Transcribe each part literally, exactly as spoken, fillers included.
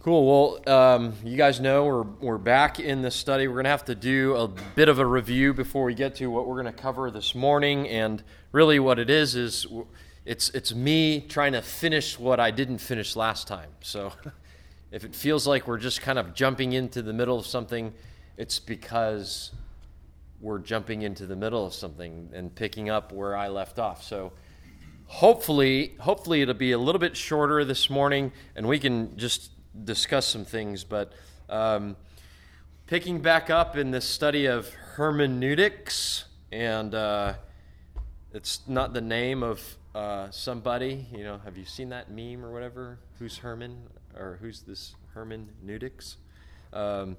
Cool. Well, um, you guys know we're we're back in this study. We're going to have to do a bit of a review before we get to what we're going to cover this morning. And really, what it is is it's it's me trying to finish what I didn't finish last time. So, if it feels like we're just kind of jumping into the middle of something, it's because we're jumping into the middle of something and picking up where I left off. So. Hopefully, hopefully it'll be a little bit shorter this morning, and we can just discuss some things. But um, picking back up in this study of hermeneutics, and uh, it's not the name of uh, somebody. You know, have you seen that meme or whatever? Who's Herman, or who's this hermeneutics? Um,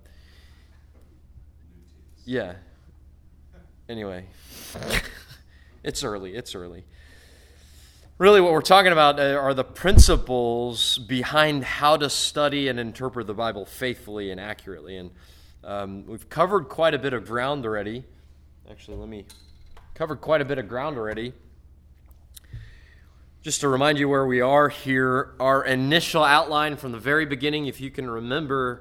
yeah. Anyway, it's early. It's early. Really, what we're talking about are the principles behind how to study and interpret the Bible faithfully and accurately. And um, we've covered quite a bit of ground already. Actually, let me covered quite a bit of ground already. Just to remind you where we are here, our initial outline from the very beginning, if you can remember,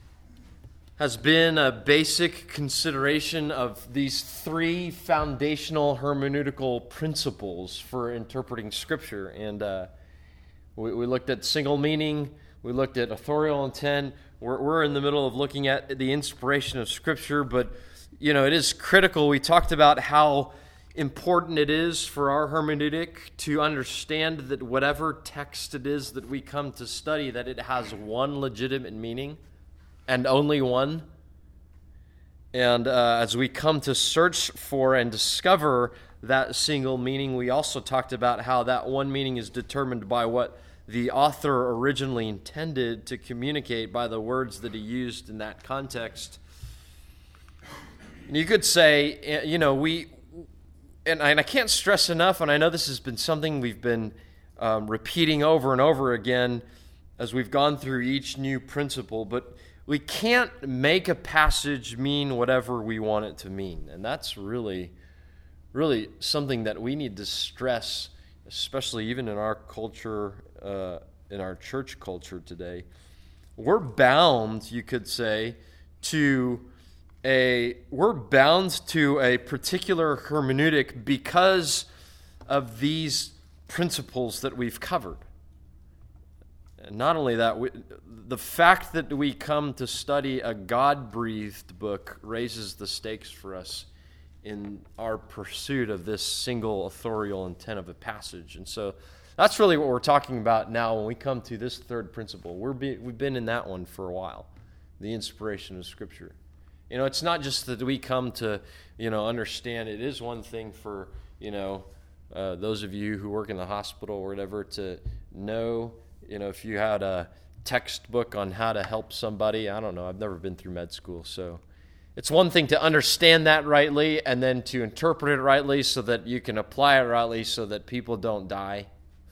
has been a basic consideration of these three foundational hermeneutical principles for interpreting Scripture. And uh, we, we looked at single meaning, we looked at authorial intent. We're, we're in the middle of looking at the inspiration of Scripture, but you know, it is critical. We talked about how important it is for our hermeneutic to understand that whatever text it is that we come to study, that it has one legitimate meaning. And only one. And uh, as we come to search for and discover that single meaning, we also talked about how that one meaning is determined by what the author originally intended to communicate by the words that he used in that context. And you could say, you know, we, and I, and I can't stress enough, and I know this has been something we've been um, repeating over and over again as we've gone through each new principle, but we can't make a passage mean whatever we want it to mean. And that's really, really something that we need to stress, especially even in our culture, uh, in our church culture today. We're bound, you could say, to a, we're bound to a particular hermeneutic because of these principles that we've covered. And not only that, we, the fact that we come to study a God-breathed book raises the stakes for us in our pursuit of this single authorial intent of a passage. And so that's really what we're talking about now when we come to this third principle. We're be, we've been in that one for a while, the inspiration of Scripture. You know, it's not just that we come to, you know, understand. It is one thing for, you know, uh, those of you who work in the hospital or whatever to know. You know, if you had a textbook on how to help somebody, I don't know, I've never been through med school, so it's one thing to understand that rightly and then to interpret it rightly so that you can apply it rightly so that people don't die.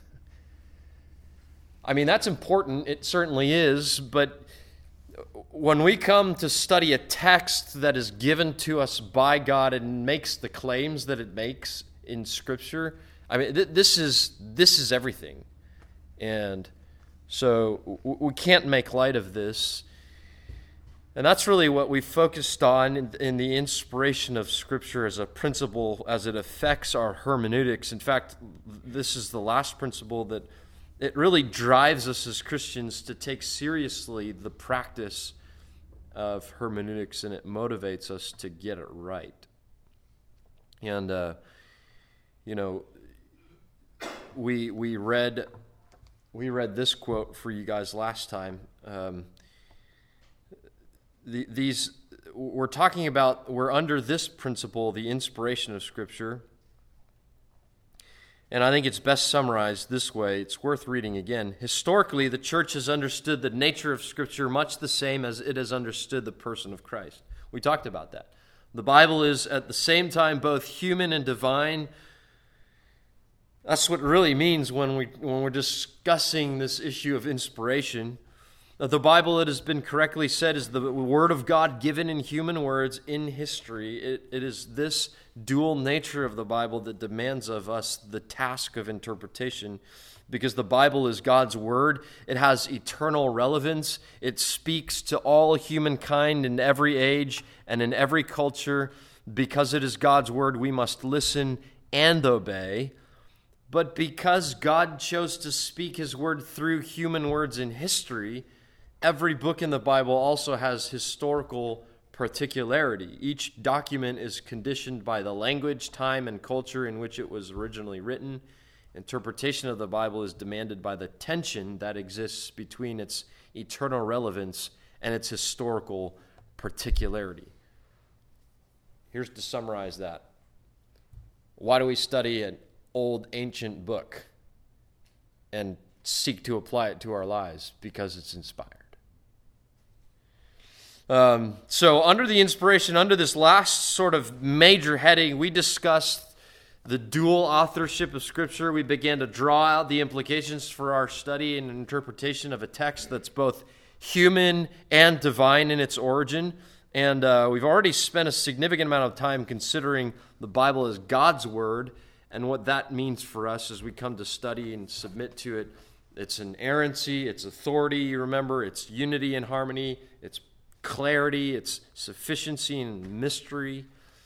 I mean, that's important, it certainly is, but when we come to study a text that is given to us by God and makes the claims that it makes in Scripture, I mean, th- this is this is everything. And so we can't make light of this. And that's really what we focused on in, in the inspiration of Scripture as a principle as it affects our hermeneutics. In fact, this is the last principle that it really drives us as Christians to take seriously the practice of hermeneutics, and it motivates us to get it right. And, uh, you know, we we read... We read this quote for you guys last time. Um, the, these, we're talking about, we're under this principle, the inspiration of Scripture. And I think it's best summarized this way. It's worth reading again. Historically, the church has understood the nature of Scripture much the same as it has understood the person of Christ. We talked about that. The Bible is at the same time both human and divine. That's what it really means when, we, when we're discussing this issue of inspiration. The Bible, it has been correctly said, is the Word of God given in human words in history. It, it is this dual nature of the Bible that demands of us the task of interpretation. because the Bible is God's word. It has eternal relevance. It speaks to all humankind in every age and in every culture. Because it is God's word, we must listen and obey. But because God chose to speak his word through human words in history, every book in the Bible also has historical particularity. Each document is conditioned by the language, time, and culture in which it was originally written. Interpretation of the Bible is demanded by the tension that exists between its eternal relevance and its historical particularity. Here's to summarize that. Why do we study an old, ancient book and seek to apply it to our lives? Because it's inspired. Um, so under the inspiration, under this last sort of major heading, we discussed the dual authorship of Scripture. We began to draw out the implications for our study and interpretation of a text that's both human and divine in its origin. And uh, we've already spent a significant amount of time considering the Bible as God's word and what that means for us as we come to study and submit to it. Its inerrancy, its authority, you remember, its unity and harmony, its clarity, its sufficiency and mystery.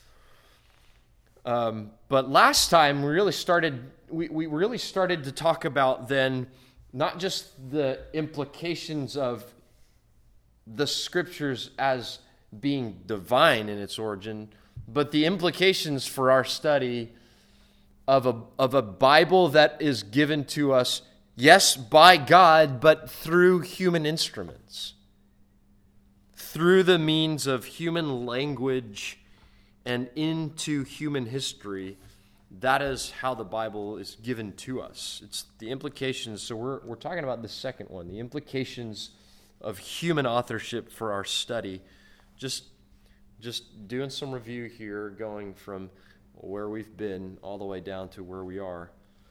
Um, but last time we really started, we, we really started to talk about then not just the implications of the Scriptures as being divine in its origin, but the implications for our study of a of a Bible that is given to us, yes, by God, but through human instruments, through the means of human language and into human history. That is how the Bible is given to us. It's the implications. So we're we're talking about the second one, the implications of human authorship for our study. Just just doing some review here, going from where we've been all the way down to where we are.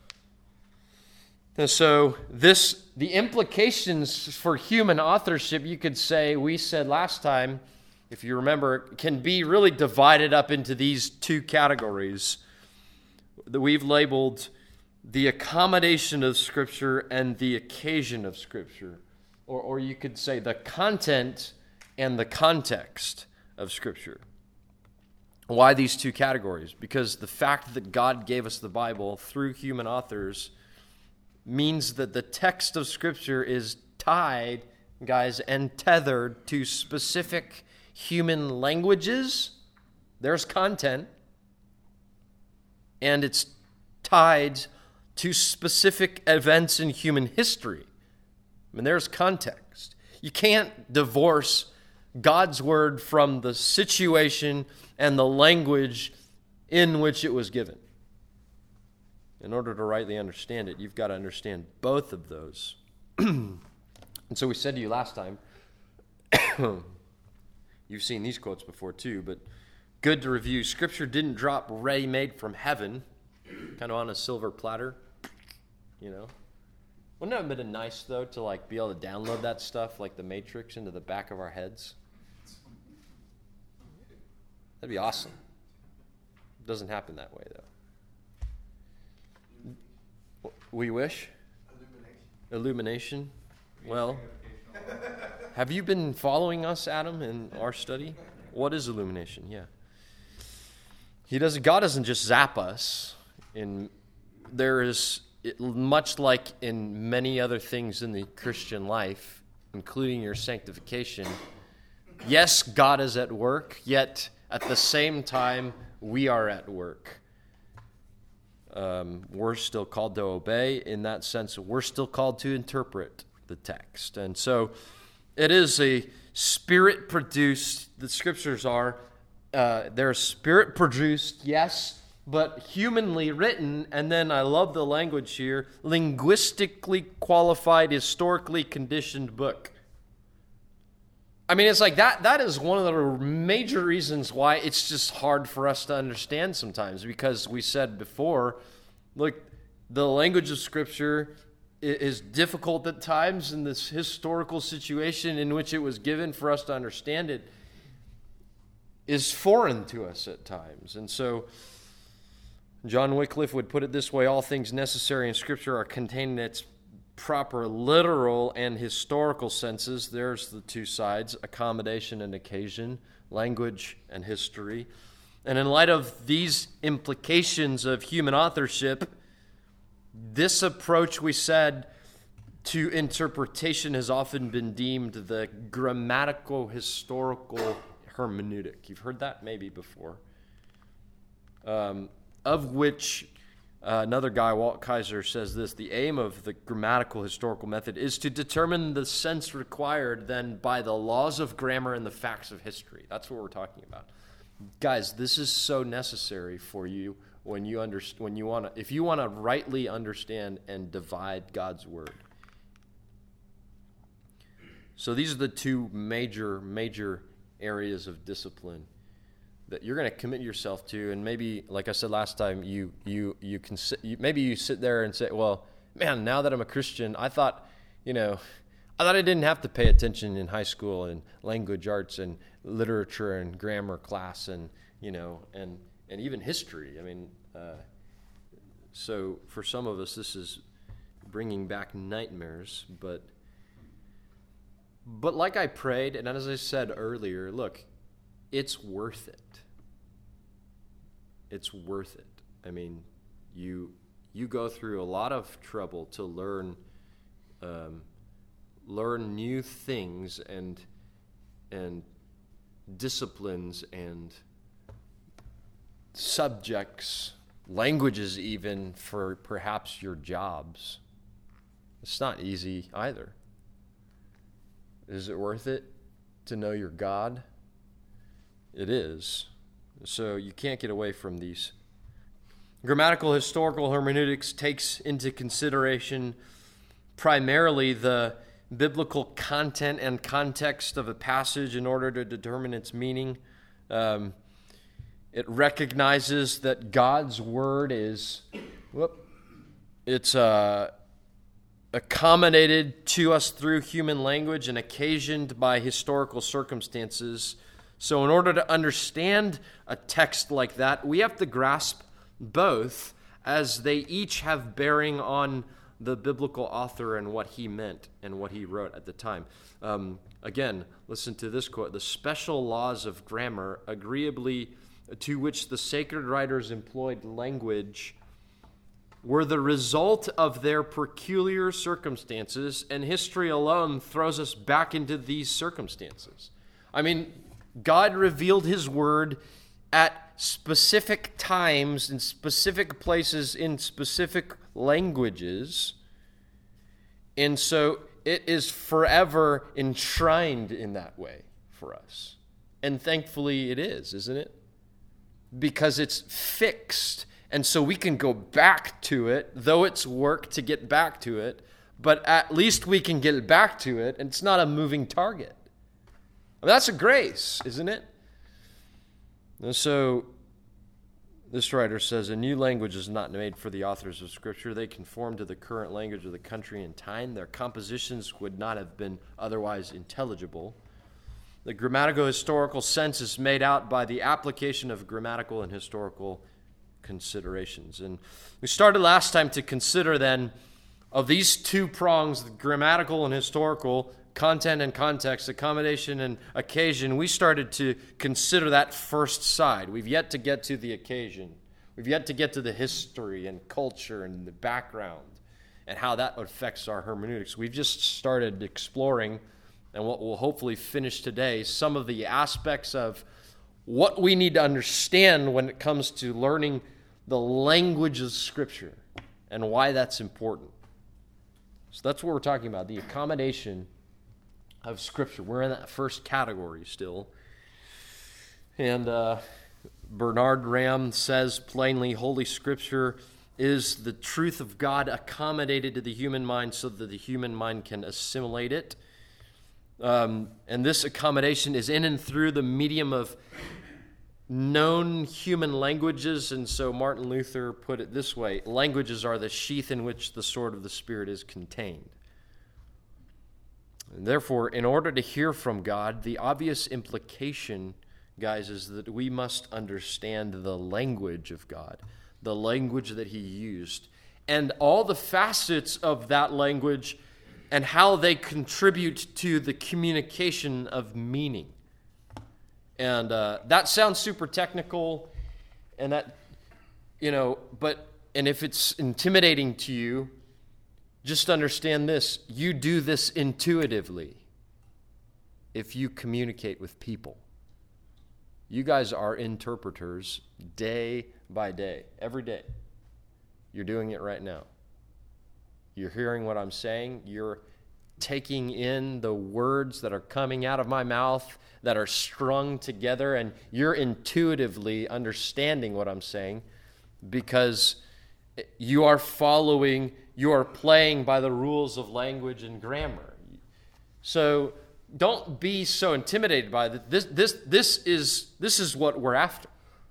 And so this, the implications for human authorship, you could say, we said last time, if you remember, can be really divided up into these two categories that we've labeled the accommodation of Scripture and the occasion of Scripture. Or, or you could say the content and the context of Scripture. Why these two categories? Because the fact that God gave us the Bible through human authors means that the text of Scripture is tied, guys, and tethered to specific human languages. There's content. And it's tied to specific events in human history. I mean, there's context. You can't divorce God's word from the situation and the language in which it was given. In order to rightly understand it, you've got to understand both of those. And so we said to you last time, you've seen these quotes before too, but good to review. Scripture didn't drop ready-made from heaven, kind of on a silver platter, you know. Wouldn't it have been nice, though, to like be able to download that stuff like the Matrix into the back of our heads? That'd be awesome. It doesn't happen that way, though. We wish? Illumination. Illumination? Well, have you been following us, Adam, in our study? What is illumination? Yeah. He doesn't. God doesn't just zap us. In there is, it, much like in many other things in the Christian life, including your sanctification, yes, God is at work, yet at the same time, we are at work. Um, we're still called to obey. In that sense, we're still called to interpret the text. And so it is a spirit-produced, the Scriptures are, uh, they're spirit-produced, yes, but humanly written, and then I love the language here, linguistically qualified, historically conditioned book. I mean, it's like that, that is one of the major reasons why it's just hard for us to understand sometimes, because we said before, look, the language of Scripture is difficult at times in this historical situation in which it was given for us to understand it is foreign to us at times. And so John Wycliffe would put it this way: all things necessary in Scripture are contained in its proper literal and historical senses. There's the two sides, accommodation and occasion, language and history. And in light of these implications of human authorship, this approach, we said, to interpretation has often been deemed the grammatical historical hermeneutic. You've heard that maybe before. Um, of which uh, another guy, Walt Kaiser, says this: the aim of the grammatical historical method is to determine the sense required then by the laws of grammar and the facts of history. That's what we're talking about. Guys, this is so necessary for you when you under, when you want to, if you want to rightly understand and divide God's word. So these are the two major, major areas of discipline that you're going to commit yourself to. And maybe, like I said last time, you you you can sit, you, maybe you sit there and say, well, man, now that I'm a Christian, I thought, you know, I thought I didn't have to pay attention in high school and language arts and literature and grammar class and, you know, and, and even history. I mean, uh, so for some of us, this is bringing back nightmares, but But like I prayed, and as I said earlier, look, it's worth it. It's worth it. I mean, you you go through a lot of trouble to learn um, learn new things and and disciplines and subjects, languages even, for perhaps your jobs. It's not easy either. Is it worth it to know your God? It is. So you can't get away from these. Grammatical historical hermeneutics takes into consideration primarily the biblical content and context of a passage in order to determine its meaning. Um, it recognizes that God's word is, whoop, it's uh, accommodated to us through human language and occasioned by historical circumstances. So in order to understand a text like that, we have to grasp both, as they each have bearing on the biblical author and what he meant and what he wrote at the time. Um, again, listen to this quote: "The special laws of grammar, agreeably to which the sacred writers employed language, were the result of their peculiar circumstances, and history alone throws us back into these circumstances." I mean, God revealed his word at specific times, in specific places, in specific languages, and so it is forever enshrined in that way for us. And thankfully it is, isn't it? Because it's fixed. And so we can go back to it, though it's work to get back to it, but at least we can get back to it, and it's not a moving target. I mean, that's a grace, isn't it? And so this writer says, "A new language is not made for the authors of Scripture. They conform to the current language of the country and time. Their compositions would not have been otherwise intelligible. The grammatical historical sense is made out by the application of grammatical and historical considerations." And we started last time to consider then of these two prongs, the grammatical and historical, content and context, accommodation and occasion. We started to consider that first side. We've yet to get to the occasion. We've yet to get to the history and culture and the background and how that affects our hermeneutics. We've just started exploring, and what we'll hopefully finish today, some of the aspects of what we need to understand when it comes to learning the language of Scripture and why that's important. So that's what we're talking about, the accommodation of Scripture. We're in that first category still. And uh, Bernard Ram says plainly, Holy Scripture is the truth of God accommodated to the human mind so that the human mind can assimilate it. Um, and this accommodation is in and through the medium of known human languages. And so Martin Luther put it this way: languages are the sheath in which the sword of the Spirit is contained. And therefore, in order to hear from God, the obvious implication, guys, is that we must understand the language of God, the language that he used. and all the facets of that language and how they contribute to the communication of meaning. And uh, that sounds super technical, and that, you know, but, and if it's intimidating to you, just understand this: you do this intuitively if you communicate with people. You guys are interpreters day by day, every day. You're doing it right now. You're hearing what I'm saying. You're taking in the words that are coming out of my mouth that are strung together, and you're intuitively understanding what I'm saying because you are following, you are playing by the rules of language and grammar. So don't be so intimidated by it. This, this, this is, this is what we're after.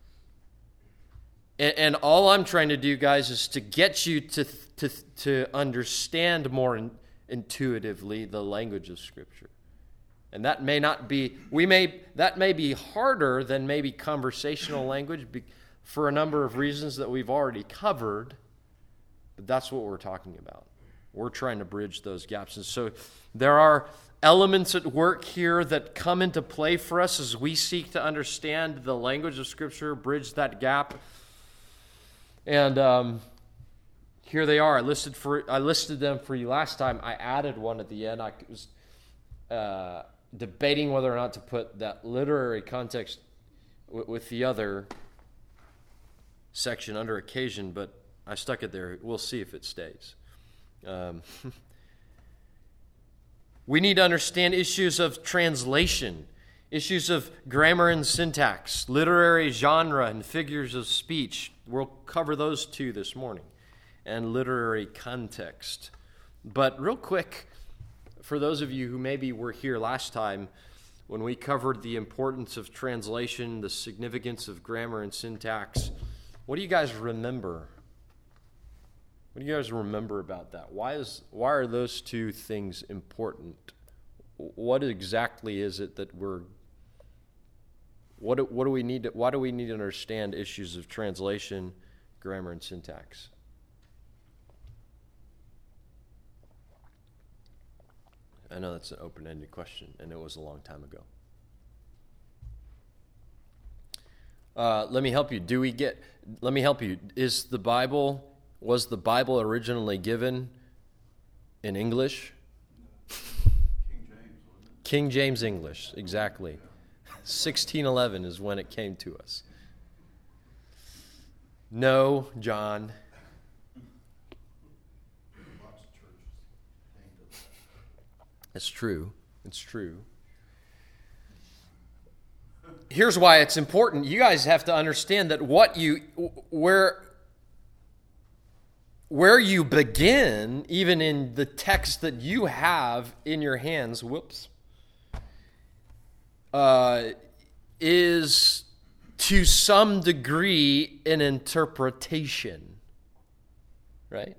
And, and all I'm trying to do, guys, is to get you to, to, to understand more in, intuitively the language of Scripture. And that may not be, we may, that may be harder than maybe conversational language be, for a number of reasons that we've already covered, but that's what we're talking about. We're trying to bridge those gaps. And so there are elements at work here that come into play for us as we seek to understand the language of Scripture, bridge that gap. And um, here they are. I listed for I listed them for you last time. I added one at the end. I was uh, debating whether or not to put that literary context w- with the other section under occasion, but I stuck it there. We'll see if it stays. Um, we need to understand issues of translation, issues of grammar and syntax, literary genre and figures of speech. We'll cover those two this morning, and literary context. But real quick, for those of you who maybe were here last time when we covered the importance of translation, the significance of grammar and syntax, what do you guys remember? What do you guys remember about that? Why is why are those two things important? What exactly is it that we're what do, what do we need to, why do we need to understand issues of translation, grammar, and syntax? I know that's an open-ended question, and it was a long time ago. Uh, let me help you. Do we get? Let me help you. Is the Bible? Was the Bible originally given in English? King James, wasn't it? King James English, exactly. sixteen eleven is when it came to us. No, John. Lots of churches named it that. It's true. It's true. Here's why it's important. You guys have to understand that what you, where, where you begin, even in the text that you have in your hands, whoops, uh, is to some degree an interpretation, right?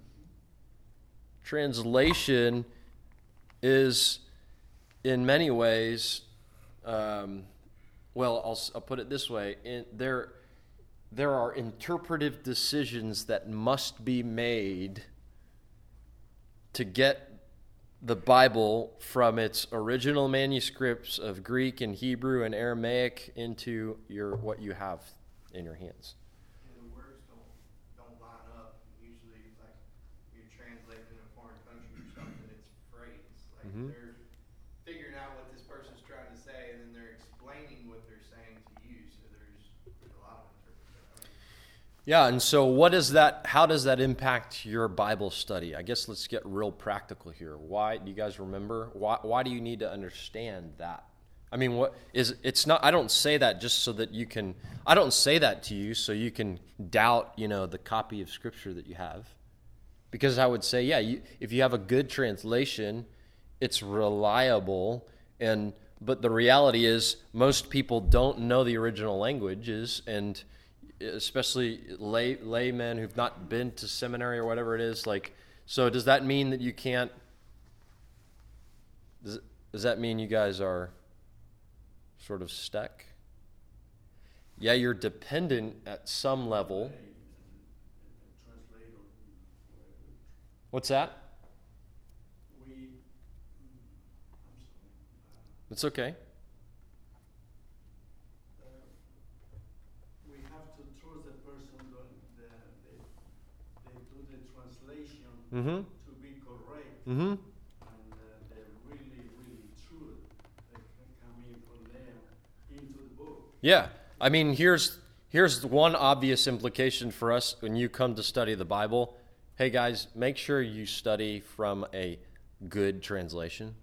Translation is, in many ways, um, well, I'll, I'll put it this way: in, there, there are interpretive decisions that must be made to get the Bible from its original manuscripts of Greek and Hebrew and Aramaic into your what you have in your hands. And the words don't don't line up. Usually, like you're translating in a foreign country or something, it's phrase. Like Mhm. they're figuring out what this person's trying to say, and then they're explaining what they're saying to you. So there's, there's a lot of interpretation. Yeah, and so what is that? How does that impact your Bible study? I guess let's get real practical here. Why do you guys remember? Why why do you need to understand that? I mean, what is it's not? I don't say that just so that you can. I don't say that to you so you can doubt, you know, the copy of Scripture that you have, because I would say, yeah, you, if you have a good translation, it's reliable, and but the reality is most people don't know the original languages, and especially lay laymen who've not been to seminary or whatever it is. Like, so does that mean that you can't? Does, does that mean you guys are sort of stuck? Yeah, you're dependent at some level. Translate or What's that? We, mm, I'm sorry. It's okay. Uh, we have to trust the person doing the, they, they do the translation Mm-hmm. to be correct. Mm-hmm. And uh, they're really, really true. They can come in from there into the book. Yeah. I mean, here's here's one obvious implication for us when you come to study the Bible. Hey guys, make sure you study from a good translation.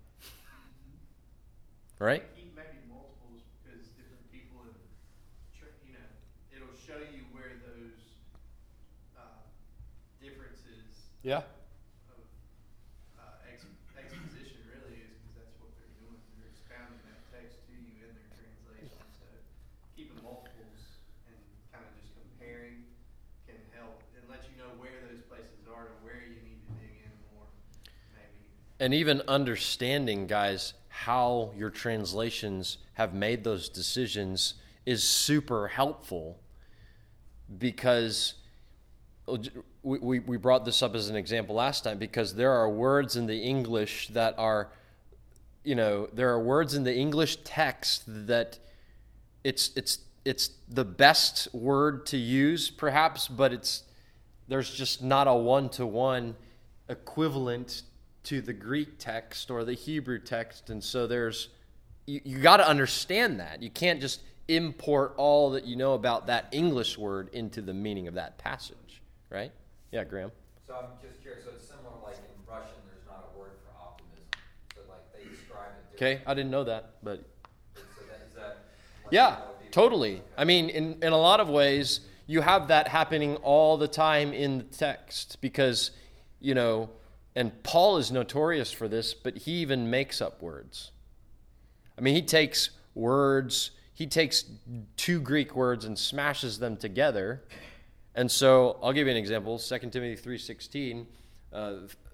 Right? Keep maybe multiples because different people have, tr- you know, it'll show you where those uh, differences Yeah. of uh, ex- exposition really is because that's what they're doing. They're expounding that text to you in their translation. So keeping multiples and kind of just comparing can help and let you know where those places are and where you need to dig in more, maybe. And even understanding, guys, how your translations have made those decisions is super helpful because we, we, we brought this up as an example last time because there are words in the English that are, you know, there are words in the English text that it's it's it's the best word to use perhaps, but it's there's just not a one-to-one equivalent to the Greek text or the Hebrew text, and so there's you, you got to understand that. You can't just import all that you know about that English word into the meaning of that passage, right? Yeah, Graham. So I'm just curious, so it's similar like in Russian, there's not a word for optimism. So like they describe it Okay, differently. I didn't know that, but So that, is that like, yeah, that would be- totally. I mean, in, in a lot of ways, you have that happening all the time in the text because, you know, and Paul is notorious for this, but he even makes up words. I mean, he takes words, he takes two Greek words and smashes them together. And so I'll give you an example. Second Timothy three sixteen, uh,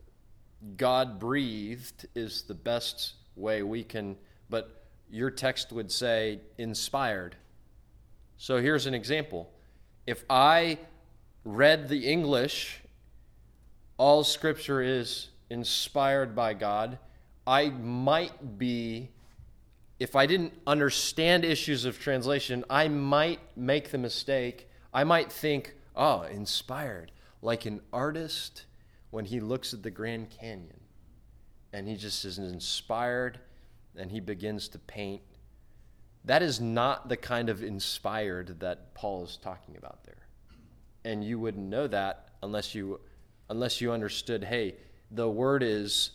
God breathed is the best way we can, but your text would say inspired. So here's an example. If I read the English, all Scripture is inspired by God, I might be, if I didn't understand issues of translation, I might make the mistake. I might think, oh, inspired, like an artist when he looks at the Grand Canyon and he just is inspired and he begins to paint. That is not the kind of inspired that Paul is talking about there. And you wouldn't know that unless you unless you understood, hey, the word is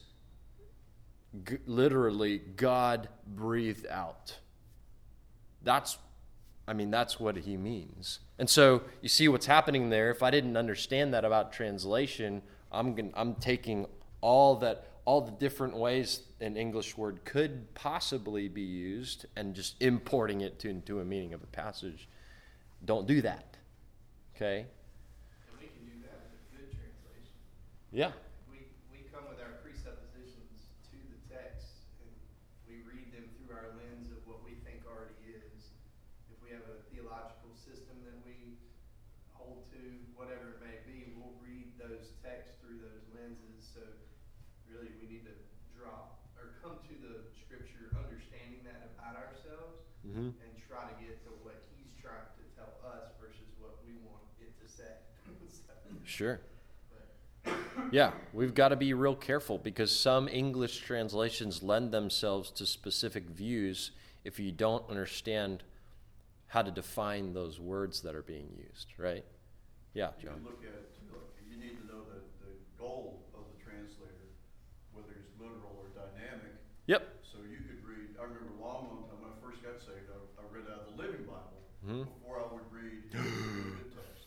g- literally God breathed out. That's, I mean, that's what he means. And so you see what's happening there. If I didn't understand that about translation, I'm gonna, I'm taking all that, all the different ways an English word could possibly be used and just importing it to, into a meaning of a passage. Don't do that. Okay? And we can do that with a good translation. Yeah. We, we come with our presuppositions to the text, and we read them through our lens of what we think already is. If we have a theological system that we hold to, whatever it may be, we'll read those texts through those lenses. So really we need to drop, or come to the Scripture understanding that about ourselves, Mm-hmm. and try to get to what he's trying to tell us versus what we want it to say. So, Sure. but Yeah, we've got to be real careful because some English translations lend themselves to specific views if you don't understand how to define those words that are being used, right? Yeah, You John. can look at it too, like, you need to know the, the goal of the translator, whether it's literal or dynamic. Yep. So you could read, I remember a long, long time when I first got saved, I, I read out of the Living Bible Mhm. before I would read the good text.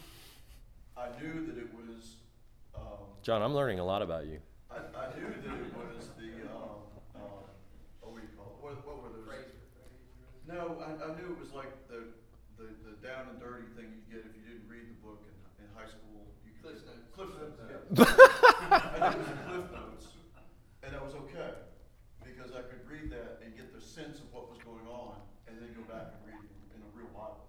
I knew that it was, um, John, I'm learning a lot about you. I, I knew that it was the, um, um, what do you call it? What, what were those? phrase for phrase. No, I, I knew it was like the, the, the down and dirty thing you get if you didn't read the book in, in high school. You could Cliff Notes. Cliff Notes, yeah. I knew it was a Cliff Notes, and that was okay, because I could read that and get the sense of what was going on, and then go back and read it in a real Bible.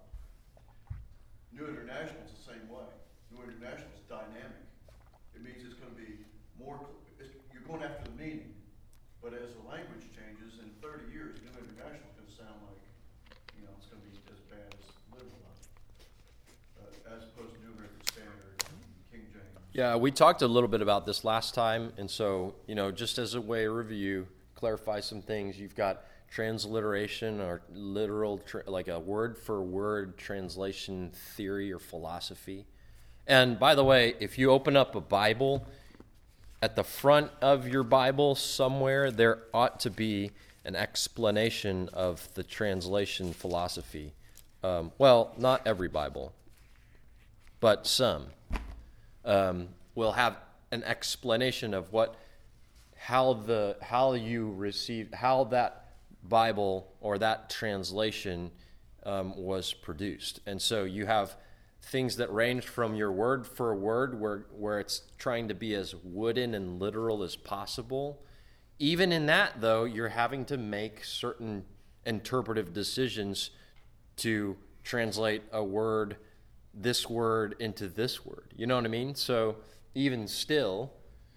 New International is the same way. New International is dynamic. It means it's going to be more, it's, you're going after the meaning, but as the language changes, in thirty years, New International is gonna sound like, you know, it's gonna be as bad as Living Life. Uh, as opposed to New American Standard and King James. Yeah, we talked a little bit about this last time, and so, you know, just as a way of review, clarify some things. You've got transliteration or literal, tra- like a word-for-word translation theory or philosophy. And by the way, if you open up a Bible, at the front of your Bible somewhere, there ought to be an explanation of the translation philosophy. Um, well, not every Bible, but some um, will have an explanation of what, how the how you receive, how that Bible or that translation um, was produced. And so you have things that range from your word for word, where where it's trying to be as wooden and literal as possible. Even in that, though, you're having to make certain interpretive decisions to translate a word, this word, into this word. You know what I mean? So even still,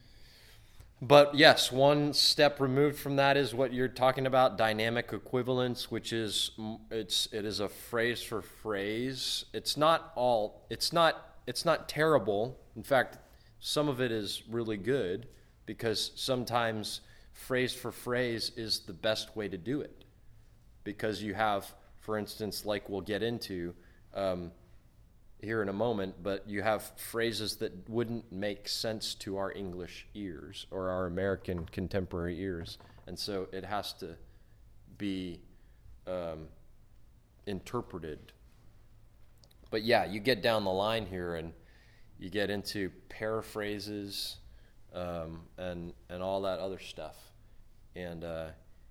but yes, one step removed from that is what you're talking about, dynamic equivalence, which is it's it is a phrase for phrase. It's not all. It's not. It's not terrible. In fact, some of it is really good, because sometimes phrase for phrase is the best way to do it, because you have, for instance, like we'll get into um, here in a moment, but you have phrases that wouldn't make sense to our English ears or our American contemporary ears, and so it has to be um, interpreted. But yeah, you get down the line here and you get into paraphrases um, and and all that other stuff, and uh,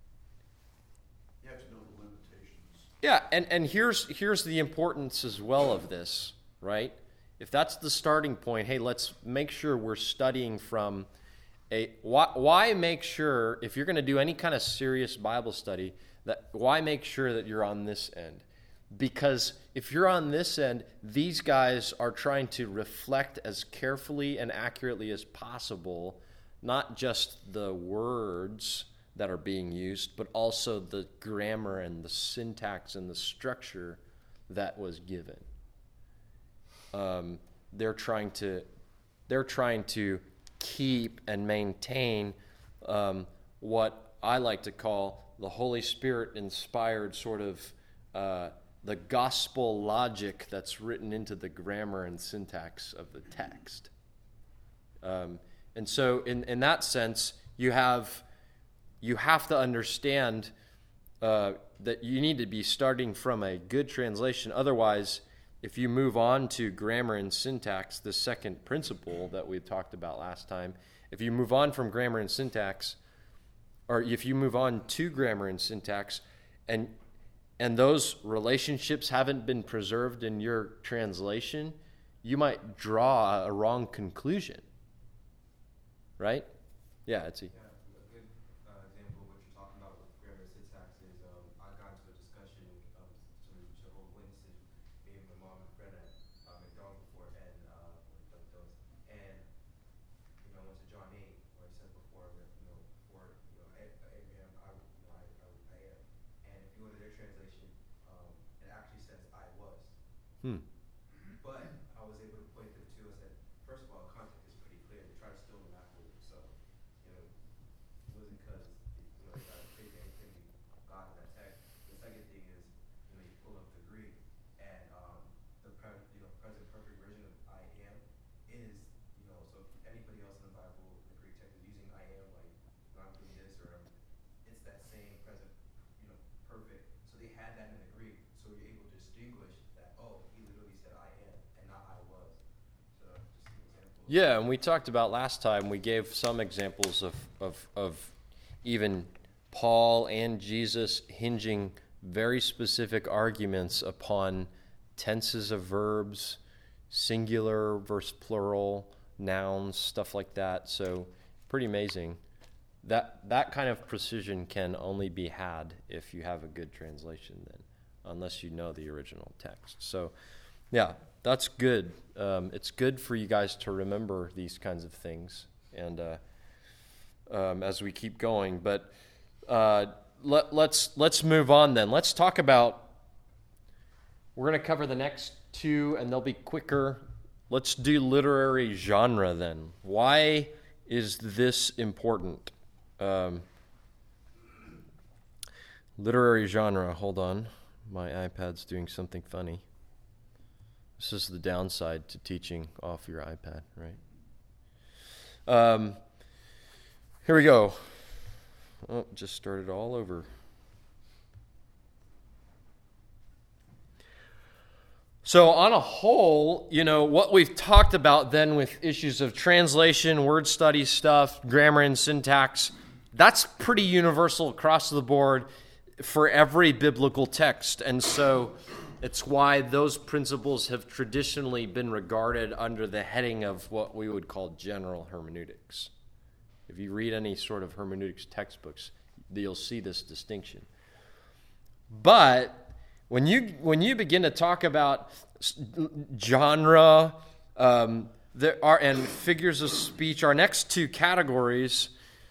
You have to know the limitations. yeah, and and here's here's the importance as well of this. Right? If that's the starting point, hey, let's make sure we're studying from a, why, why make sure, if you're going to do any kind of serious Bible study, that why make sure that you're on this end? Because if you're on this end, these guys are trying to reflect as carefully and accurately as possible, not just the words that are being used, but also the grammar and the syntax and the structure that was given. Um, they're trying to they're trying to keep and maintain um, what I like to call the Holy Spirit inspired sort of uh, the gospel logic that's written into the grammar and syntax of the text. Um, and so in, in that sense, you have you have to understand uh, that you need to be starting from a good translation. Otherwise, if you move on to grammar and syntax, the second principle that we talked about last time, if you move on from grammar and syntax, or if you move on to grammar and syntax, and and those relationships haven't been preserved in your translation, you might draw a wrong conclusion. Right? Yeah, it's a... Yeah, a good uh, example of what you're talking about with grammar and syntax is um, I got into a discussion of some Jehovah's Witnesses, me and my mom and friend at uh, McDonald's before, and uh, like those, and you know, I went to John eight where it says before, you know, before you know Abraham, I, you know, I, I, I am, and if you go to their translation, um, it actually says I was. Hmm. But I was able to point them to. I said, first of all, context is pretty clear. They try to steal them afterwards, so you know, it wasn't because you know they got a crazy activity God in that text. The second thing is, you know, you pull up the Greek, and um, the pre- you know present perfect version of I am is you know. So if anybody else in the Bible, the Greek text is using I am, like you know, I'm doing this, or um, it's that same present, you know, perfect. So they had that in the Greek, so you're able to distinguish that. Oh, he literally said I am, and not I was. So just an example. Yeah, and we talked about last time, we gave some examples of, of, of even Paul and Jesus hinging very specific arguments upon tenses of verbs, singular versus plural, nouns, stuff like that. So pretty amazing. That that kind of precision can only be had if you have a good translation then, unless you know the original text. So yeah, that's good. Um, it's good for you guys to remember these kinds of things. and uh, um, as we keep going. But uh, let, let's let's move on then. Let's talk about. We're going to cover the next two, and they'll be quicker. Let's do literary genre then. Why is this important? Um, literary genre. Hold on. My iPad's doing something funny. This is the downside to teaching off your iPad, right? Um, here we go. Oh, just started all over. So on a whole, you know, what we've talked about then with issues of translation, word study stuff, grammar and syntax, that's pretty universal across the board for every biblical text. And so it's why those principles have traditionally been regarded under the heading of what we would call general hermeneutics. If you read any sort of hermeneutics textbooks, you'll see this distinction. But when you when you begin to talk about genre um, there are and figures of speech, our next two categories,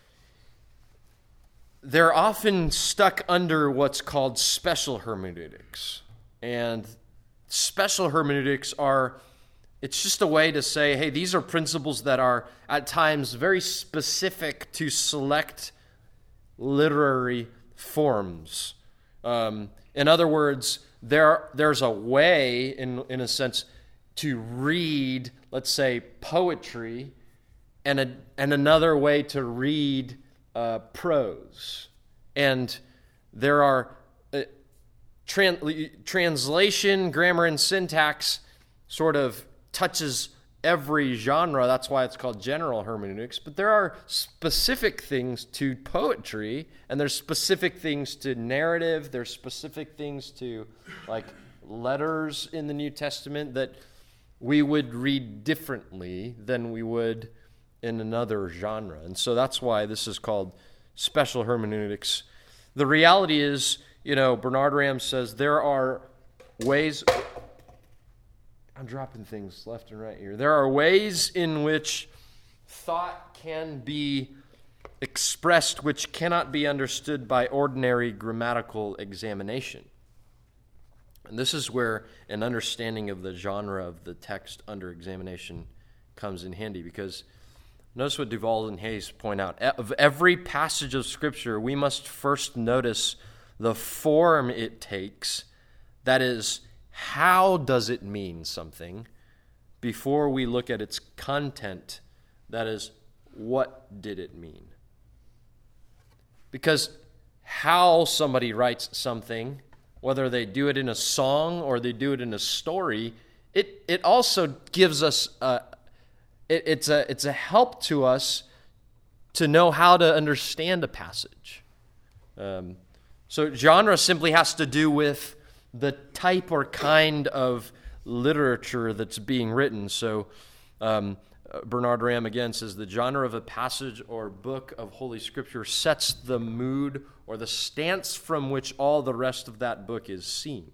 they're often stuck under what's called special hermeneutics. And special hermeneutics are, it's just a way to say, hey, these are principles that are at times very specific to select literary forms. Um, in other words, there there's a way, in, in a sense, to read, let's say, poetry, and a, and another way to read Uh, prose. And there are uh, tran- translation, grammar, and syntax sort of touches every genre. That's why it's called general hermeneutics. But there are specific things to poetry, and there's specific things to narrative. There's specific things to like letters in the New Testament that we would read differently than we would in another genre. And so that's why this is called special hermeneutics. The reality is, you know, Bernard Ramm says there are ways, I'm dropping things left and right here. There are ways in which thought can be expressed which cannot be understood by ordinary grammatical examination. And this is where an understanding of the genre of the text under examination comes in handy, because notice what Duval and Hayes point out. Of every passage of Scripture, we must first notice the form it takes. That is, how does it mean something, before we look at its content. That is, what did it mean? Because how somebody writes something, whether they do it in a song or they do it in a story, it, it also gives us a It, it's a it's a help to us to know how to understand a passage. Um, so genre simply has to do with the type or kind of literature that's being written. So um, Bernard Ramm again says the genre of a passage or book of Holy Scripture sets the mood or the stance from which all the rest of that book is seen.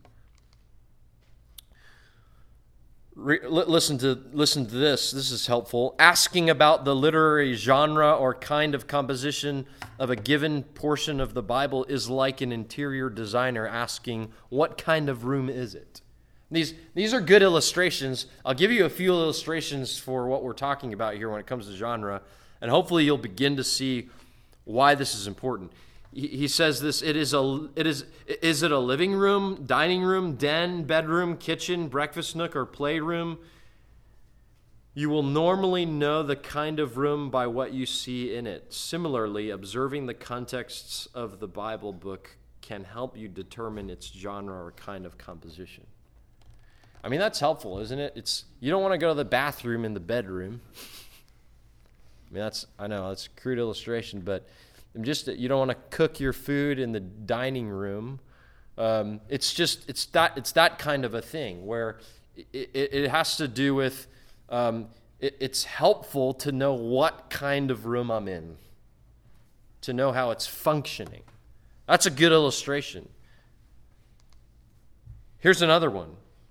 Re- listen to listen to this. This is helpful. Asking about the literary genre or kind of composition of a given portion of the Bible is like an interior designer asking, what kind of room is it? These, these are good illustrations. I'll give you a few illustrations for what we're talking about here when it comes to genre, and hopefully you'll begin to see why this is important. He says this, it is a it is is it a living room, dining room, den, bedroom, kitchen, breakfast nook, or playroom? You will normally know the kind of room by what you see in it. Similarly, observing the contexts of the Bible book can help you determine its genre or kind of composition. I mean, that's helpful, isn't it? It's you don't want to go to the bathroom in the bedroom. I mean, that's I know that's a crude illustration, but just you don't want to cook your food in the dining room. Um, it's just it's that it's that kind of a thing where it, it, it has to do with um, it, it's helpful to know what kind of room I'm in, to know how it's functioning. That's a good illustration. Here's another one.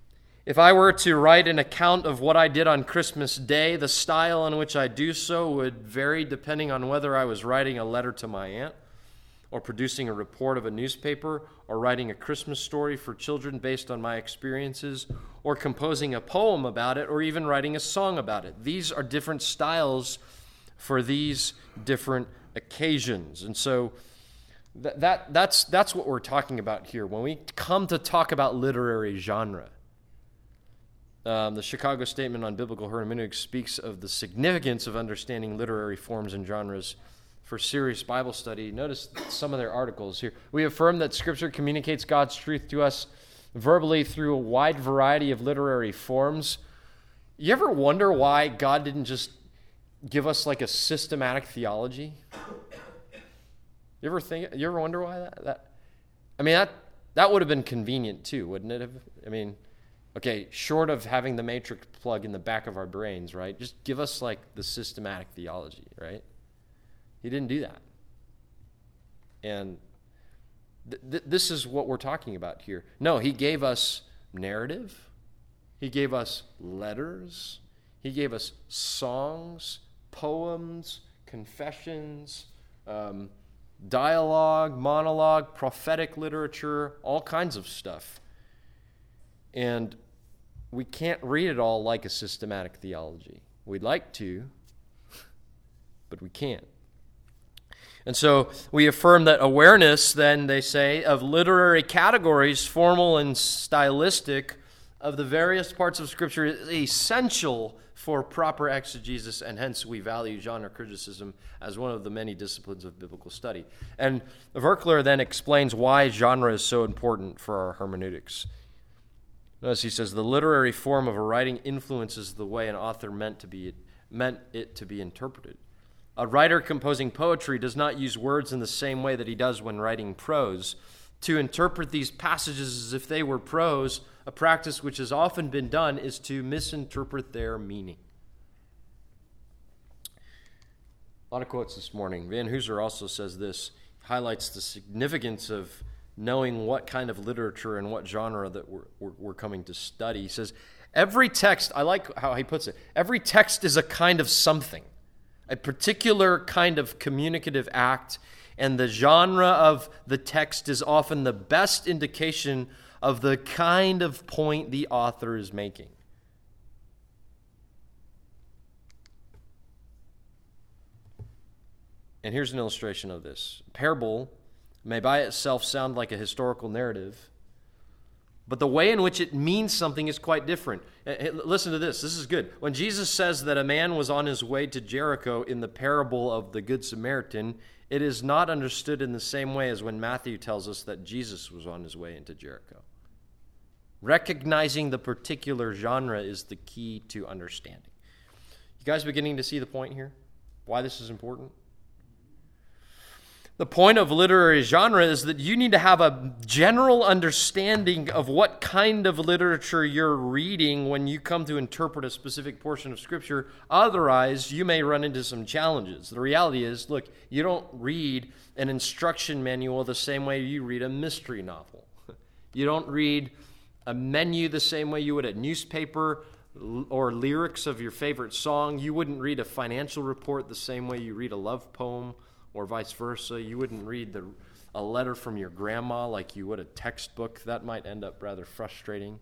If I were to write an account of what I did on Christmas Day, the style in which I do so would vary depending on whether I was writing a letter to my aunt, or producing a report of a newspaper, or writing a Christmas story for children based on my experiences, or composing a poem about it, or even writing a song about it. These are different styles for these different occasions. And so th- that that's that's what we're talking about here. When we come to talk about literary genre, Um, the Chicago Statement on Biblical Hermeneutics speaks of the significance of understanding literary forms and genres for serious Bible study. Notice some of their articles here. We affirm that Scripture communicates God's truth to us verbally through a wide variety of literary forms. You ever wonder why God didn't just give us like a systematic theology? You ever think? You ever wonder why that? that I mean, that that would have been convenient too, wouldn't it have? I mean. Okay, short of having the matrix plug in the back of our brains, right? Just give us like the systematic theology, right? He didn't do that. And th- th- this is what we're talking about here. No, he gave us narrative. He gave us letters. He gave us songs, poems, confessions, um, dialogue, monologue, prophetic literature, all kinds of stuff. And we can't read it all like a systematic theology. We'd like to, but we can't. And so we affirm that awareness, then, they say, of literary categories, formal and stylistic, of the various parts of Scripture is essential for proper exegesis, and hence we value genre criticism as one of the many disciplines of biblical study. And Virkler then explains why genre is so important for our hermeneutics. Notice he says, the literary form of a writing influences the way an author meant to be meant it to be interpreted. A writer composing poetry does not use words in the same way that he does when writing prose. To interpret these passages as if they were prose, a practice which has often been done, is to misinterpret their meaning. A lot of quotes this morning. Van Hooser also says this, highlights the significance of knowing what kind of literature and what genre that we're, we're, we're coming to study. He says, every text, I like how he puts it, every text is a kind of something, a particular kind of communicative act, and the genre of the text is often the best indication of the kind of point the author is making. And here's an illustration of this. Parable may by itself sound like a historical narrative, but the way in which it means something is quite different. Listen to this. This is good. When Jesus says that a man was on his way to Jericho in the parable of the Good Samaritan, it is not understood in the same way as when Matthew tells us that Jesus was on his way into Jericho. Recognizing the particular genre is the key to understanding. You guys beginning to see the point here? Why this is important? The point of literary genre is that you need to have a general understanding of what kind of literature you're reading when you come to interpret a specific portion of Scripture. Otherwise, you may run into some challenges. The reality is, look, you don't read an instruction manual the same way you read a mystery novel. You don't read a menu the same way you would a newspaper or lyrics of your favorite song. You wouldn't read a financial report the same way you read a love poem, or vice versa. You wouldn't read the, a letter from your grandma like you would a textbook. That might end up rather frustrating.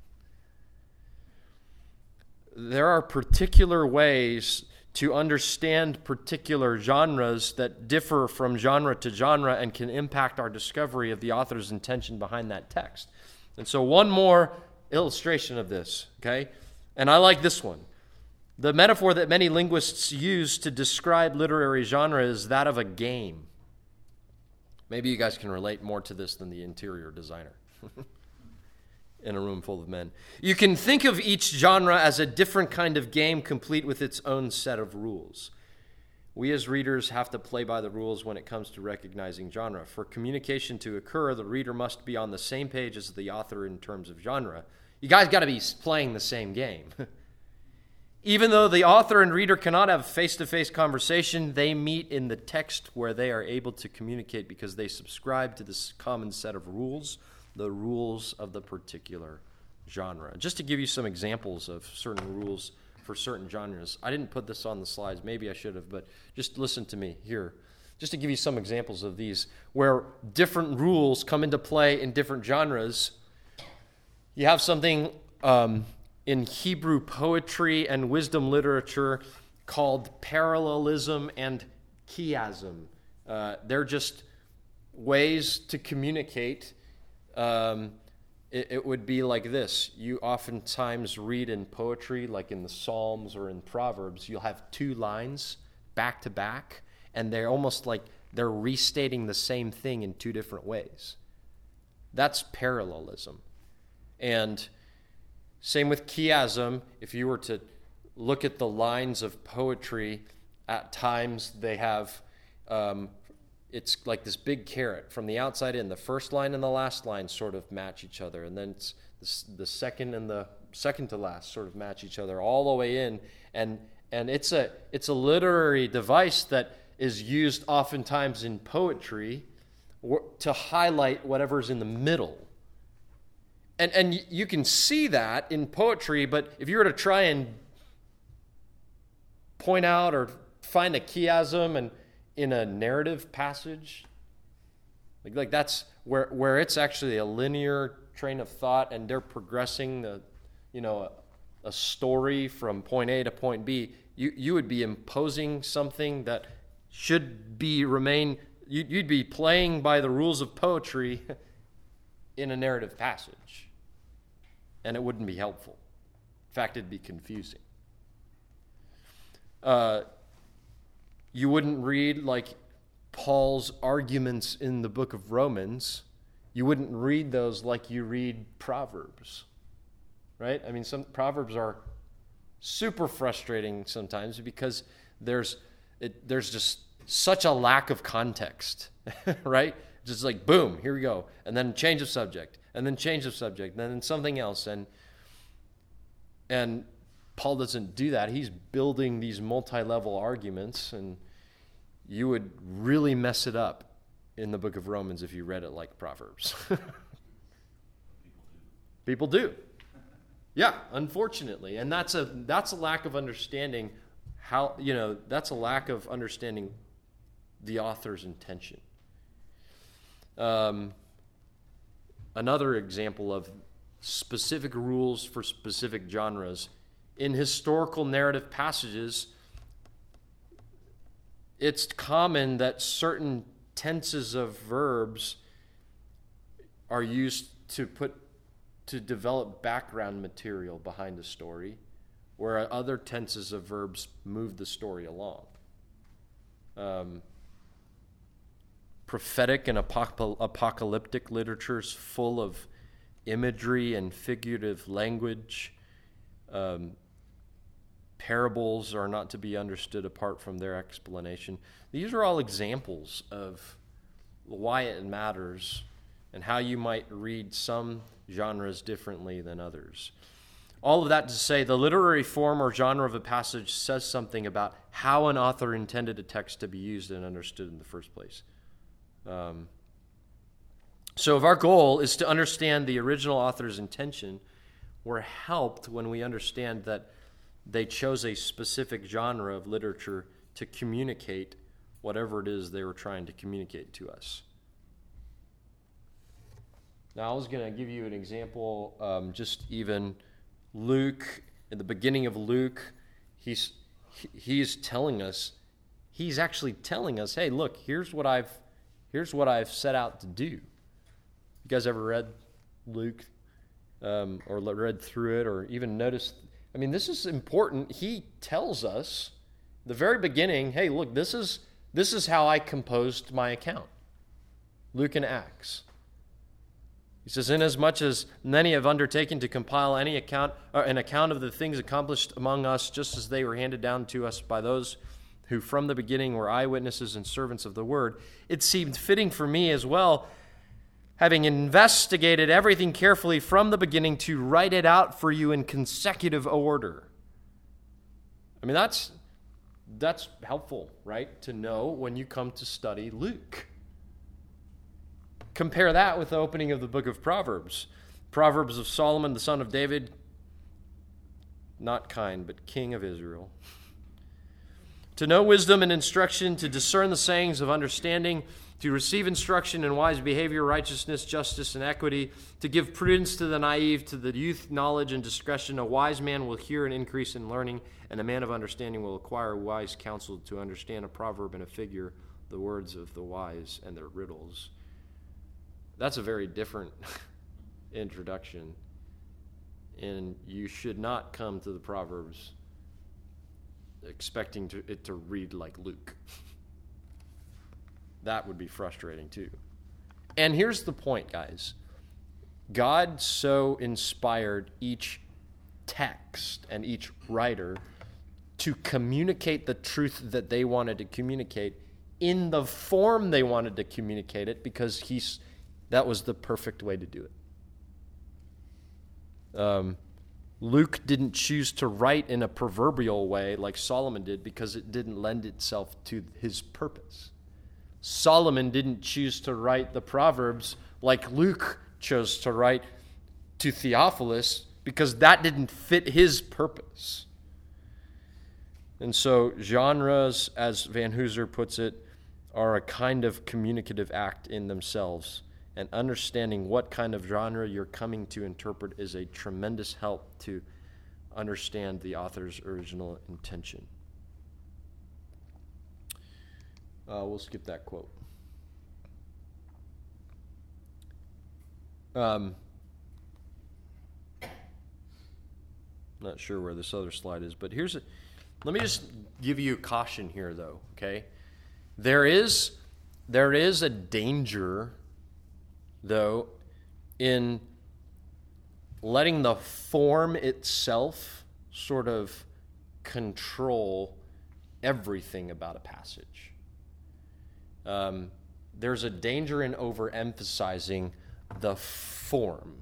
There are particular ways to understand particular genres that differ from genre to genre and can impact our discovery of the author's intention behind that text. And so one more illustration of this, okay? And I like this one. The metaphor that many linguists use to describe literary genre is that of a game. Maybe you guys can relate more to this than the interior designer in a room full of men. You can think of each genre as a different kind of game complete with its own set of rules. We as readers have to play by the rules when it comes to recognizing genre. For communication to occur, the reader must be on the same page as the author in terms of genre. You guys got to be playing the same game. Even though the author and reader cannot have face-to-face conversation, they meet in the text where they are able to communicate because they subscribe to this common set of rules, the rules of the particular genre. Just to give you some examples of certain rules for certain genres. I didn't put this on the slides. Maybe I should have, but just listen to me here. Just to give you some examples of these where different rules come into play in different genres. You have something um, in Hebrew poetry and wisdom literature called parallelism and chiasm. Uh, they're just ways to communicate. Um, it, it would be like this. You oftentimes read in poetry, like in the Psalms or in Proverbs, you'll have two lines back to back, and they're almost like they're restating the same thing in two different ways. That's parallelism. And same with chiasm. If you were to look at the lines of poetry, at times they have, um, it's like this big carrot from the outside in. The first line and the last line sort of match each other, and then it's the, the second and the second to last sort of match each other all the way in. And and it's a it's a literary device that is used oftentimes in poetry to highlight whatever's in the middle. And and you can see that in poetry, but if you were to try and point out or find a chiasm and in a narrative passage, like, like that's where where it's actually a linear train of thought and they're progressing the, you know, a, a story from point A to point B, you, you would be imposing something that should be remain, you'd, you'd be playing by the rules of poetry in a narrative passage. And it wouldn't be helpful. In fact, it'd be confusing. Uh, you wouldn't read like Paul's arguments in the book of Romans. You wouldn't read those like you read Proverbs, right? I mean, some Proverbs are super frustrating sometimes because there's it, there's just such a lack of context, right? Just like, boom, here we go. And then change of subject. And then change of subject. And then something else. And and Paul doesn't do that. He's building these multi-level arguments. And you would really mess it up in the book of Romans if you read it like Proverbs. People do. Yeah, unfortunately. And that's a that's a lack of understanding how, you know, that's a lack of understanding the author's intention. Um, another example of specific rules for specific genres. In historical narrative passages, it's common that certain tenses of verbs are used to put to develop background material behind a story, where other tenses of verbs move the story along. Um, prophetic and apoc- apocalyptic literature is full of imagery and figurative language. Um, parables are not to be understood apart from their explanation. These are all examples of why it matters and how you might read some genres differently than others. All of that to say, the literary form or genre of a passage says something about how an author intended a text to be used and understood in the first place. Um, so if our goal is to understand the original author's intention, we're helped when we understand that they chose a specific genre of literature to communicate whatever it is they were trying to communicate to us. Now, I was going to give you an example, um, just even Luke, in the beginning of Luke, he's he, he's telling us, he's actually telling us, hey, look, here's what I've here's what I've set out to do. You guys ever read Luke um, or read through it or even noticed? I mean, this is important. He tells us, the very beginning, hey, look, this is this is how I composed my account. Luke and Acts. He says, inasmuch as many have undertaken to compile any account, or an account of the things accomplished among us, just as they were handed down to us by those who from the beginning were eyewitnesses and servants of the word, it seemed fitting for me as well, having investigated everything carefully from the beginning, to write it out for you in consecutive order. I mean, that's that's helpful, right? To know when you come to study Luke. Compare that with the opening of the book of Proverbs. Proverbs of Solomon, the son of David, not kind, but king of Israel. To know wisdom and instruction, to discern the sayings of understanding, to receive instruction in wise behavior, righteousness, justice, and equity, to give prudence to the naive, to the youth knowledge and discretion. A wise man will hear and increase in learning, and a man of understanding will acquire wise counsel. To understand a proverb and a figure, the words of the wise and their riddles. That's a very different introduction. And you should not come to the Proverbs expecting to, it to read like Luke. That would be frustrating too. And here's the point, guys. God so inspired each text and each writer to communicate the truth that they wanted to communicate in the form they wanted to communicate it, because he's that was the perfect way to do it. Um, Luke didn't choose to write in a proverbial way like Solomon did because it didn't lend itself to his purpose. Solomon didn't choose to write the Proverbs like Luke chose to write to Theophilus because that didn't fit his purpose. And so genres, as Van Hooser puts it, are a kind of communicative act in themselves. And understanding what kind of genre you're coming to interpret is a tremendous help to understand the author's original intention. Uh, we'll skip that quote. Um, not sure where this other slide is, but here's a, let me just give you a caution here, though, okay? There is, there is a danger, though, in letting the form itself sort of control everything about a passage. Um, there's a danger in overemphasizing the form,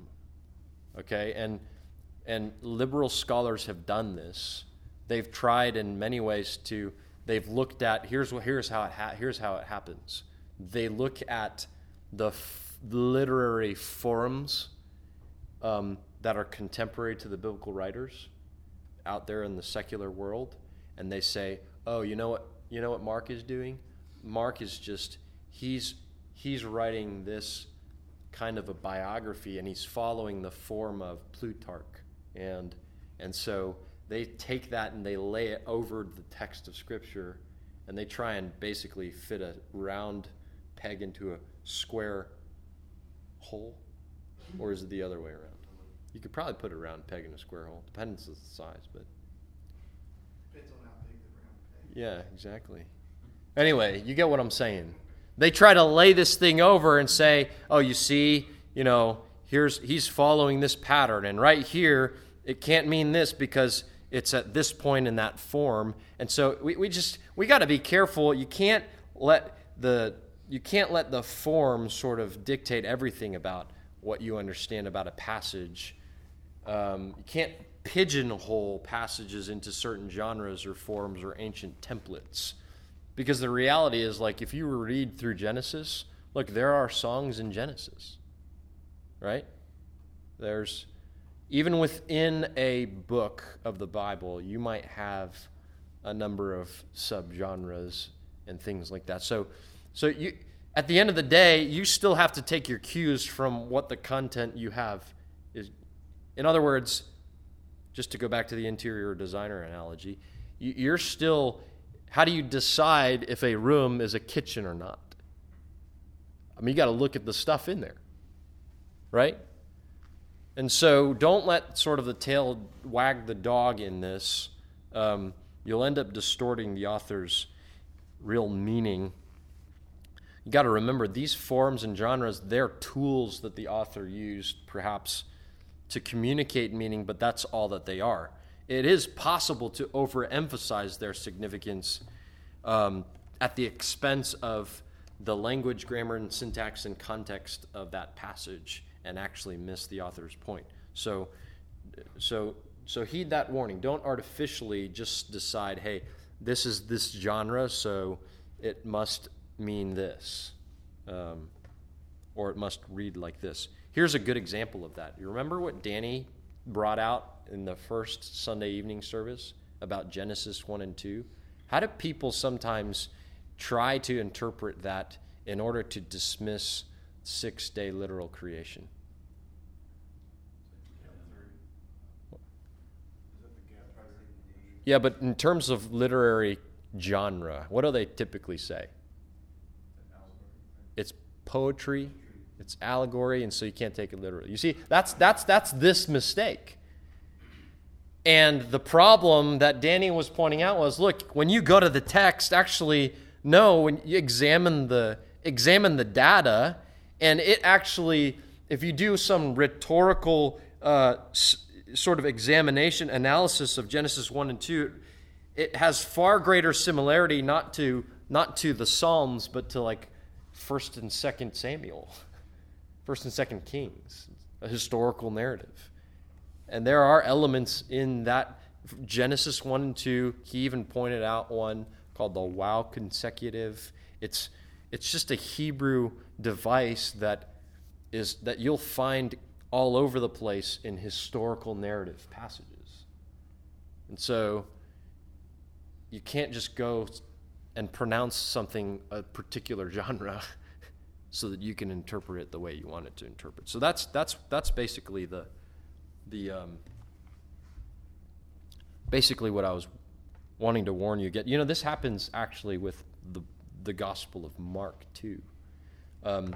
okay? And and liberal scholars have done this. They've tried in many ways to. They've looked at here's what here's how it ha- here's how it happens. They look at the f- literary forms um, that are contemporary to the biblical writers out there in the secular world, and they say, "Oh, you know what? You know what Mark is doing? Mark is just he's he's writing this kind of a biography, and he's following the form of Plutarch, and and so they take that and they lay it over the text of Scripture, and they try and basically fit a round peg into a square hole, or is it the other way around? You could probably put a round peg in a square hole. Depends on the size, but Depends on how big the round peg. yeah, exactly. Anyway, you get what I'm saying. They try to lay this thing over and say, oh, you see, you know, here's he's following this pattern, and right here it can't mean this because it's at this point in that form. And so we, we just we got to be careful. You can't let the you can't let the form sort of dictate everything about what you understand about a passage. Um, you can't pigeonhole passages into certain genres or forms or ancient templates. Because the reality is, like, if you read through Genesis, look, there are songs in Genesis, right? There's, even within a book of the Bible, you might have a number of subgenres and things like that. So, so you, at the end of the day, you still have to take your cues from what the content you have is. In other words, just to go back to the interior designer analogy, you, you're still... How do you decide if a room is a kitchen or not? I mean, you got to look at the stuff in there, right? And so don't let sort of the tail wag the dog in this. Um, you'll end up distorting the author's real meaning. You got to remember, these forms and genres, they're tools that the author used perhaps to communicate meaning, but that's all that they are. It is possible to overemphasize their significance um, at the expense of the language, grammar, and syntax and context of that passage and actually miss the author's point. So, so, so heed that warning. Don't artificially just decide, hey, this is this genre, so it must mean this. Um, or it must read like this. Here's a good example of that. You remember what Danny brought out in the first Sunday evening service about Genesis one and two? How do people sometimes try to interpret that in order to dismiss six-day literal creation? Yeah, but in terms of literary genre, what do they typically say? It's poetry, it's allegory, and so you can't take it literally. You see, that's that's that's this mistake. And the problem that Danny was pointing out was, look, when you go to the text, actually, no, when you examine the examine the data, and it actually, if you do some rhetorical uh, s- sort of examination analysis of Genesis one and two, it has far greater similarity not to not to the Psalms, but to like First and Second Samuel, First and Second Kings, a historical narrative. And there are elements in that Genesis one and two. He even pointed out one called the wow consecutive. It's it's just a Hebrew device that is that you'll find all over the place in historical narrative passages. And so you can't just go and pronounce something a particular genre so that you can interpret it the way you want it to interpret. So that's that's that's basically the the um, basically what I was wanting to warn you again. You know, this happens actually with the the Gospel of Mark too. Um,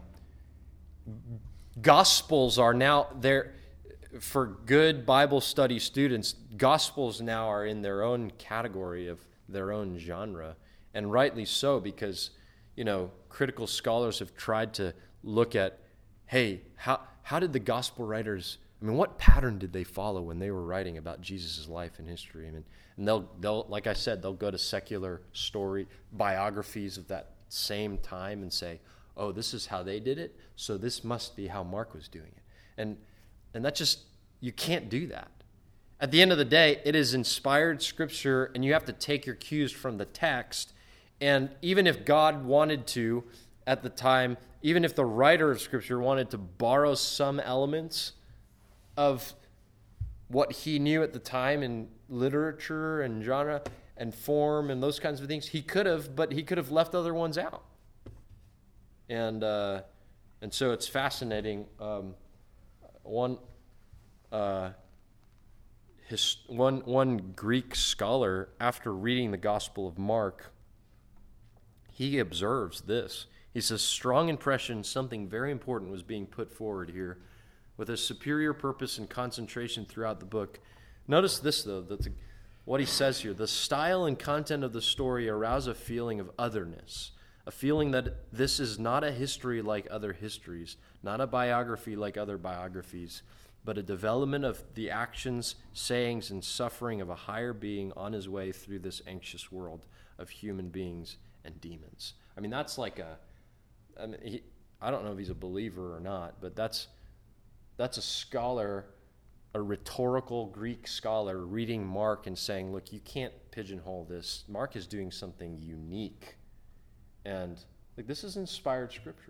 Gospels are now there for good Bible study students. Gospels now are in their own category of their own genre, and rightly so, because you know critical scholars have tried to look at, hey, how how did the gospel writers? I mean, what pattern did they follow when they were writing about Jesus' life and history? I mean, and they'll they'll like I said, they'll go to secular story biographies of that same time and say, oh, this is how they did it, so this must be how Mark was doing it. And and that just, you can't do that. At the end of the day, it is inspired scripture, and you have to take your cues from the text. And even if God wanted to, at the time, even if the writer of scripture wanted to borrow some elements of what he knew at the time in literature and genre and form and those kinds of things, he could have, but he could have left other ones out. And uh, and so it's fascinating. Um, one, uh, his, one one Greek scholar, after reading the Gospel of Mark, he observes this. He says, strong impression, something very important was being put forward here, with a superior purpose and concentration throughout the book. Notice this, though, that the, what he says here, the style and content of the story arouse a feeling of otherness. A feeling that this is not a history like other histories, not a biography like other biographies, but a development of the actions, sayings, and suffering of a higher being on his way through this anxious world of human beings and demons. I mean, that's like a, I mean, he, I don't know if he's a believer or not, but that's that's a scholar, a rhetorical Greek scholar reading Mark and saying, look, you can't pigeonhole this. Mark is doing something unique. And like, this is inspired scripture.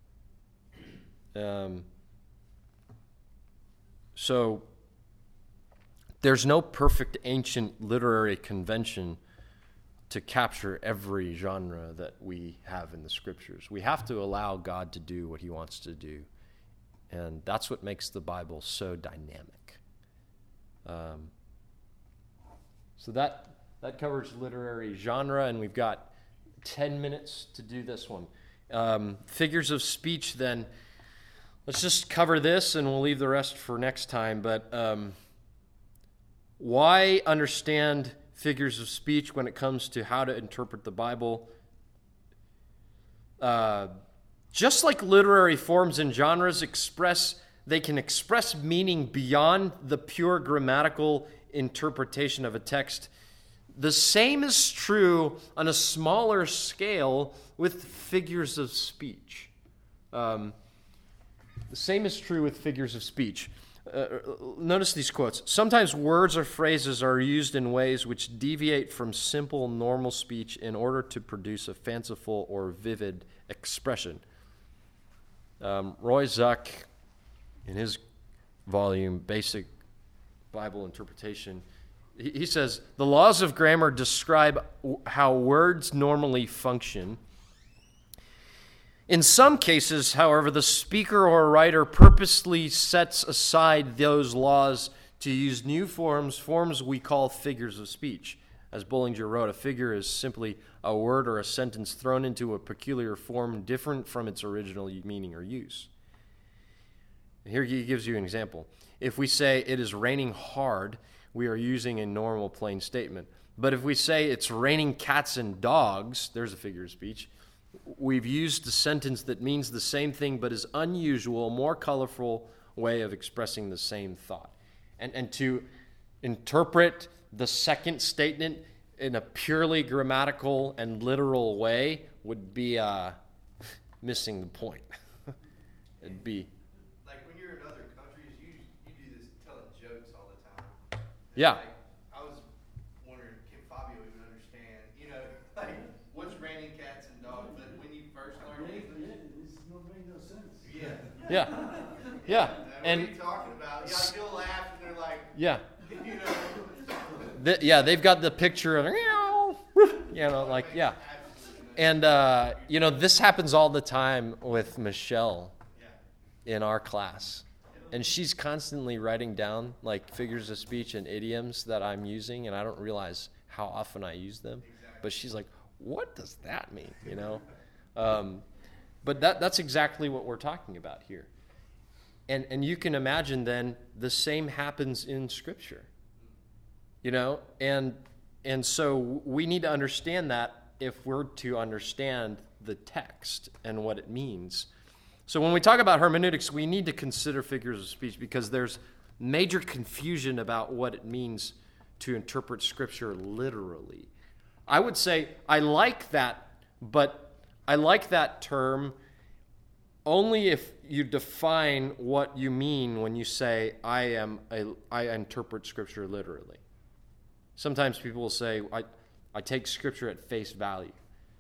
Um, so there's no perfect ancient literary convention to capture every genre that we have in the scriptures. We have to allow God to do what he wants to do. And that's what makes the Bible so dynamic. Um, so that that covers literary genre, and we've got ten minutes to do this one. Um, figures of speech, then. Let's just cover this, and we'll leave the rest for next time. But um, why understand figures of speech when it comes to how to interpret the Bible? Uh, just like literary forms and genres express, they can express meaning beyond the pure grammatical interpretation of a text. The same is true on a smaller scale with figures of speech. Um, the same is true with figures of speech. Uh, notice these quotes. Sometimes words or phrases are used in ways which deviate from simple, normal speech in order to produce a fanciful or vivid expression. Um, Roy Zuck, in his volume, Basic Bible Interpretation, he, he says, the laws of grammar describe w- how words normally function. In some cases, however, the speaker or writer purposely sets aside those laws to use new forms, forms we call figures of speech. As Bullinger wrote, a figure is simply a word or a sentence thrown into a peculiar form different from its original meaning or use. Here he gives you an example. If we say it is raining hard, we are using a normal plain statement. But if we say it's raining cats and dogs, there's a figure of speech, we've used a sentence that means the same thing but is unusual, more colorful way of expressing the same thought. And, and to interpret the second statement in a purely grammatical and literal way would be uh, missing the point. It'd be... Like when you're in other countries, you you do this telling jokes all the time. Yeah. Like, I was wondering, can Fabio even understand, you know, like, what's raining cats and dogs? But when you first learn Yeah, English, yeah, this don't make no sense. yeah. Yeah. Yeah. What And are you talking about? Yeah, like, you'll laugh and they're like, yeah. you know. The, yeah, they've got the picture of, you know, like, yeah. And, uh, you know, this happens all the time with Michelle in our class. And she's constantly writing down, like, figures of speech and idioms that I'm using, and I don't realize how often I use them. But she's like, what does that mean, you know? Um, but that that's exactly what we're talking about here. And and you can imagine then the same happens in Scripture. You know, and and so we need to understand that if we're to understand the text and what it means. So when we talk about hermeneutics, we need to consider figures of speech because there's major confusion about what it means to interpret Scripture literally. I would say I like that, but I like that term only if you define what you mean when you say I am a, I interpret Scripture literally. Sometimes people will say, I, I take Scripture at face value.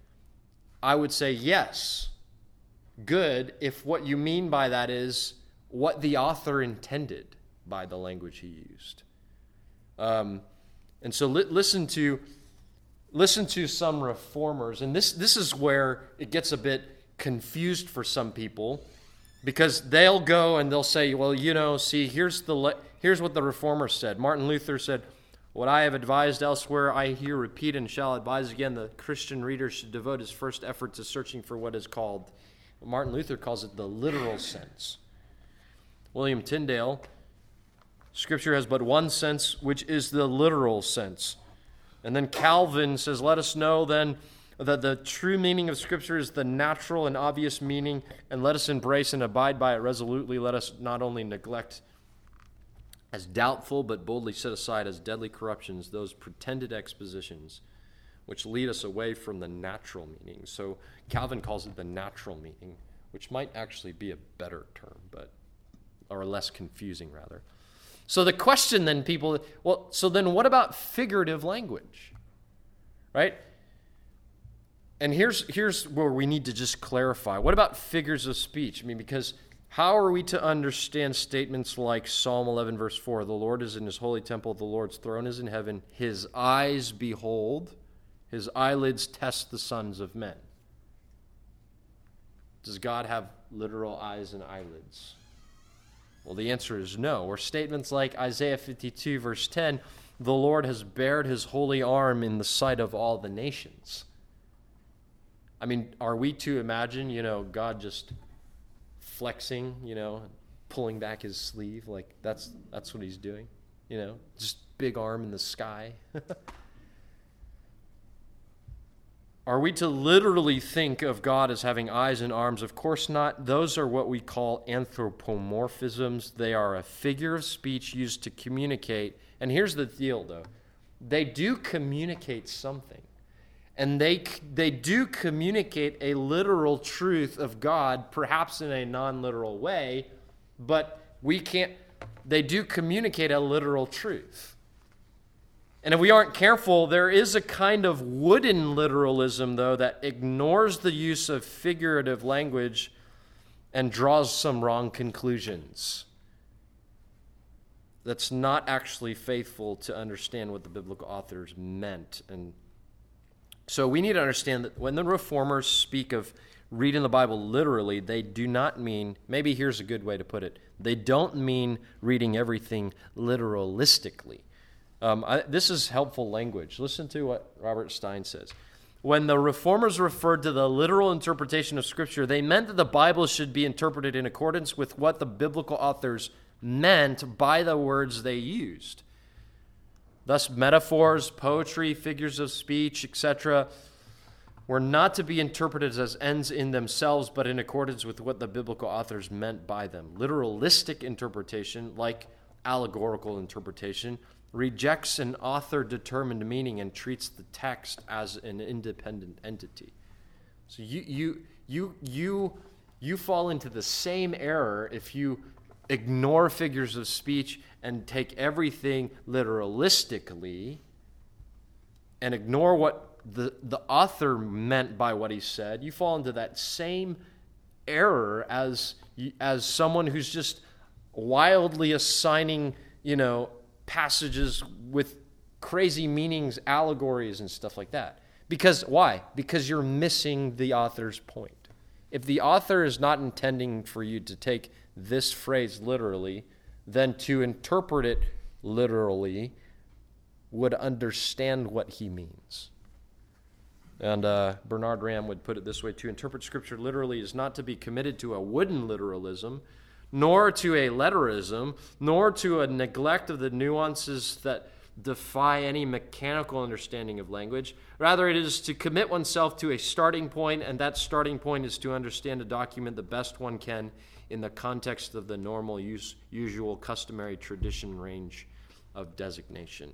I would say, yes, good, if what you mean by that is what the author intended by the language he used. Um, and so li- listen to listen to some reformers, and this, this is where it gets a bit confused for some people, because they'll go and they'll say, well, you know, see, here's the le- here's what the reformers said. Martin Luther said, what I have advised elsewhere, I here repeat and shall advise again. The Christian reader should devote his first effort to searching for what is called, Martin Luther calls it the literal sense. William Tyndale, Scripture has but one sense, which is the literal sense. And then Calvin says, let us know then that the true meaning of Scripture is the natural and obvious meaning, and let us embrace and abide by it resolutely. Let us not only neglect as doubtful, but boldly set aside as deadly corruptions those pretended expositions which lead us away from the natural meaning. So Calvin calls it the natural meaning, which might actually be a better term, but or less confusing rather. So the question then, people, well, so then what about figurative language? Right? And here's here's where we need to just clarify. What about figures of speech? I mean, because how are we to understand statements like Psalm eleven, verse four, the Lord is in his holy temple, the Lord's throne is in heaven, his eyes behold, his eyelids test the sons of men? Does God have literal eyes and eyelids? Well, the answer is no. Or statements like Isaiah fifty-two, verse ten, the Lord has bared his holy arm in the sight of all the nations. I mean, are we to imagine, you know, God just flexing, you know, pulling back his sleeve, like that's that's what he's doing, you know, just big arm in the sky? Are we to literally think of God as having eyes and arms? Of course not. Those are what we call anthropomorphisms. They are a figure of speech used to communicate. And here's the deal, though. They do communicate something. And they they do communicate a literal truth of God, perhaps in a non-literal way, but we can't, they do communicate a literal truth. And if we aren't careful, there is a kind of wooden literalism, though, that ignores the use of figurative language and draws some wrong conclusions. That's not actually faithful to understand what the biblical authors meant. And so we need to understand that when the Reformers speak of reading the Bible literally, they do not mean, maybe here's a good way to put it, they don't mean reading everything literalistically. Um, I, this is helpful language. Listen to what Robert Stein says. When the Reformers referred to the literal interpretation of Scripture, they meant that the Bible should be interpreted in accordance with what the biblical authors meant by the words they used. Thus, metaphors, poetry, figures of speech, et cetera, were not to be interpreted as ends in themselves, but in accordance with what the biblical authors meant by them. Literalistic interpretation, like allegorical interpretation, rejects an author-determined meaning and treats the text as an independent entity. So you you you you you fall into the same error if you ignore figures of speech and take everything literalistically and ignore what the, the author meant by what he said. You fall into that same error as as someone who's just wildly assigning, you know, passages with crazy meanings, allegories, and stuff like that. Because why? Because you're missing the author's point. If the author is not intending for you to take this phrase literally, then to interpret it literally would understand what he means. And uh, Bernard Ram would put it this way: to interpret Scripture literally is not to be committed to a wooden literalism, nor to a letterism, nor to a neglect of the nuances that defy any mechanical understanding of language. Rather, it is to commit oneself to a starting point, and that starting point is to understand a document the best one can in the context of the normal, use, usual, customary tradition range of designation.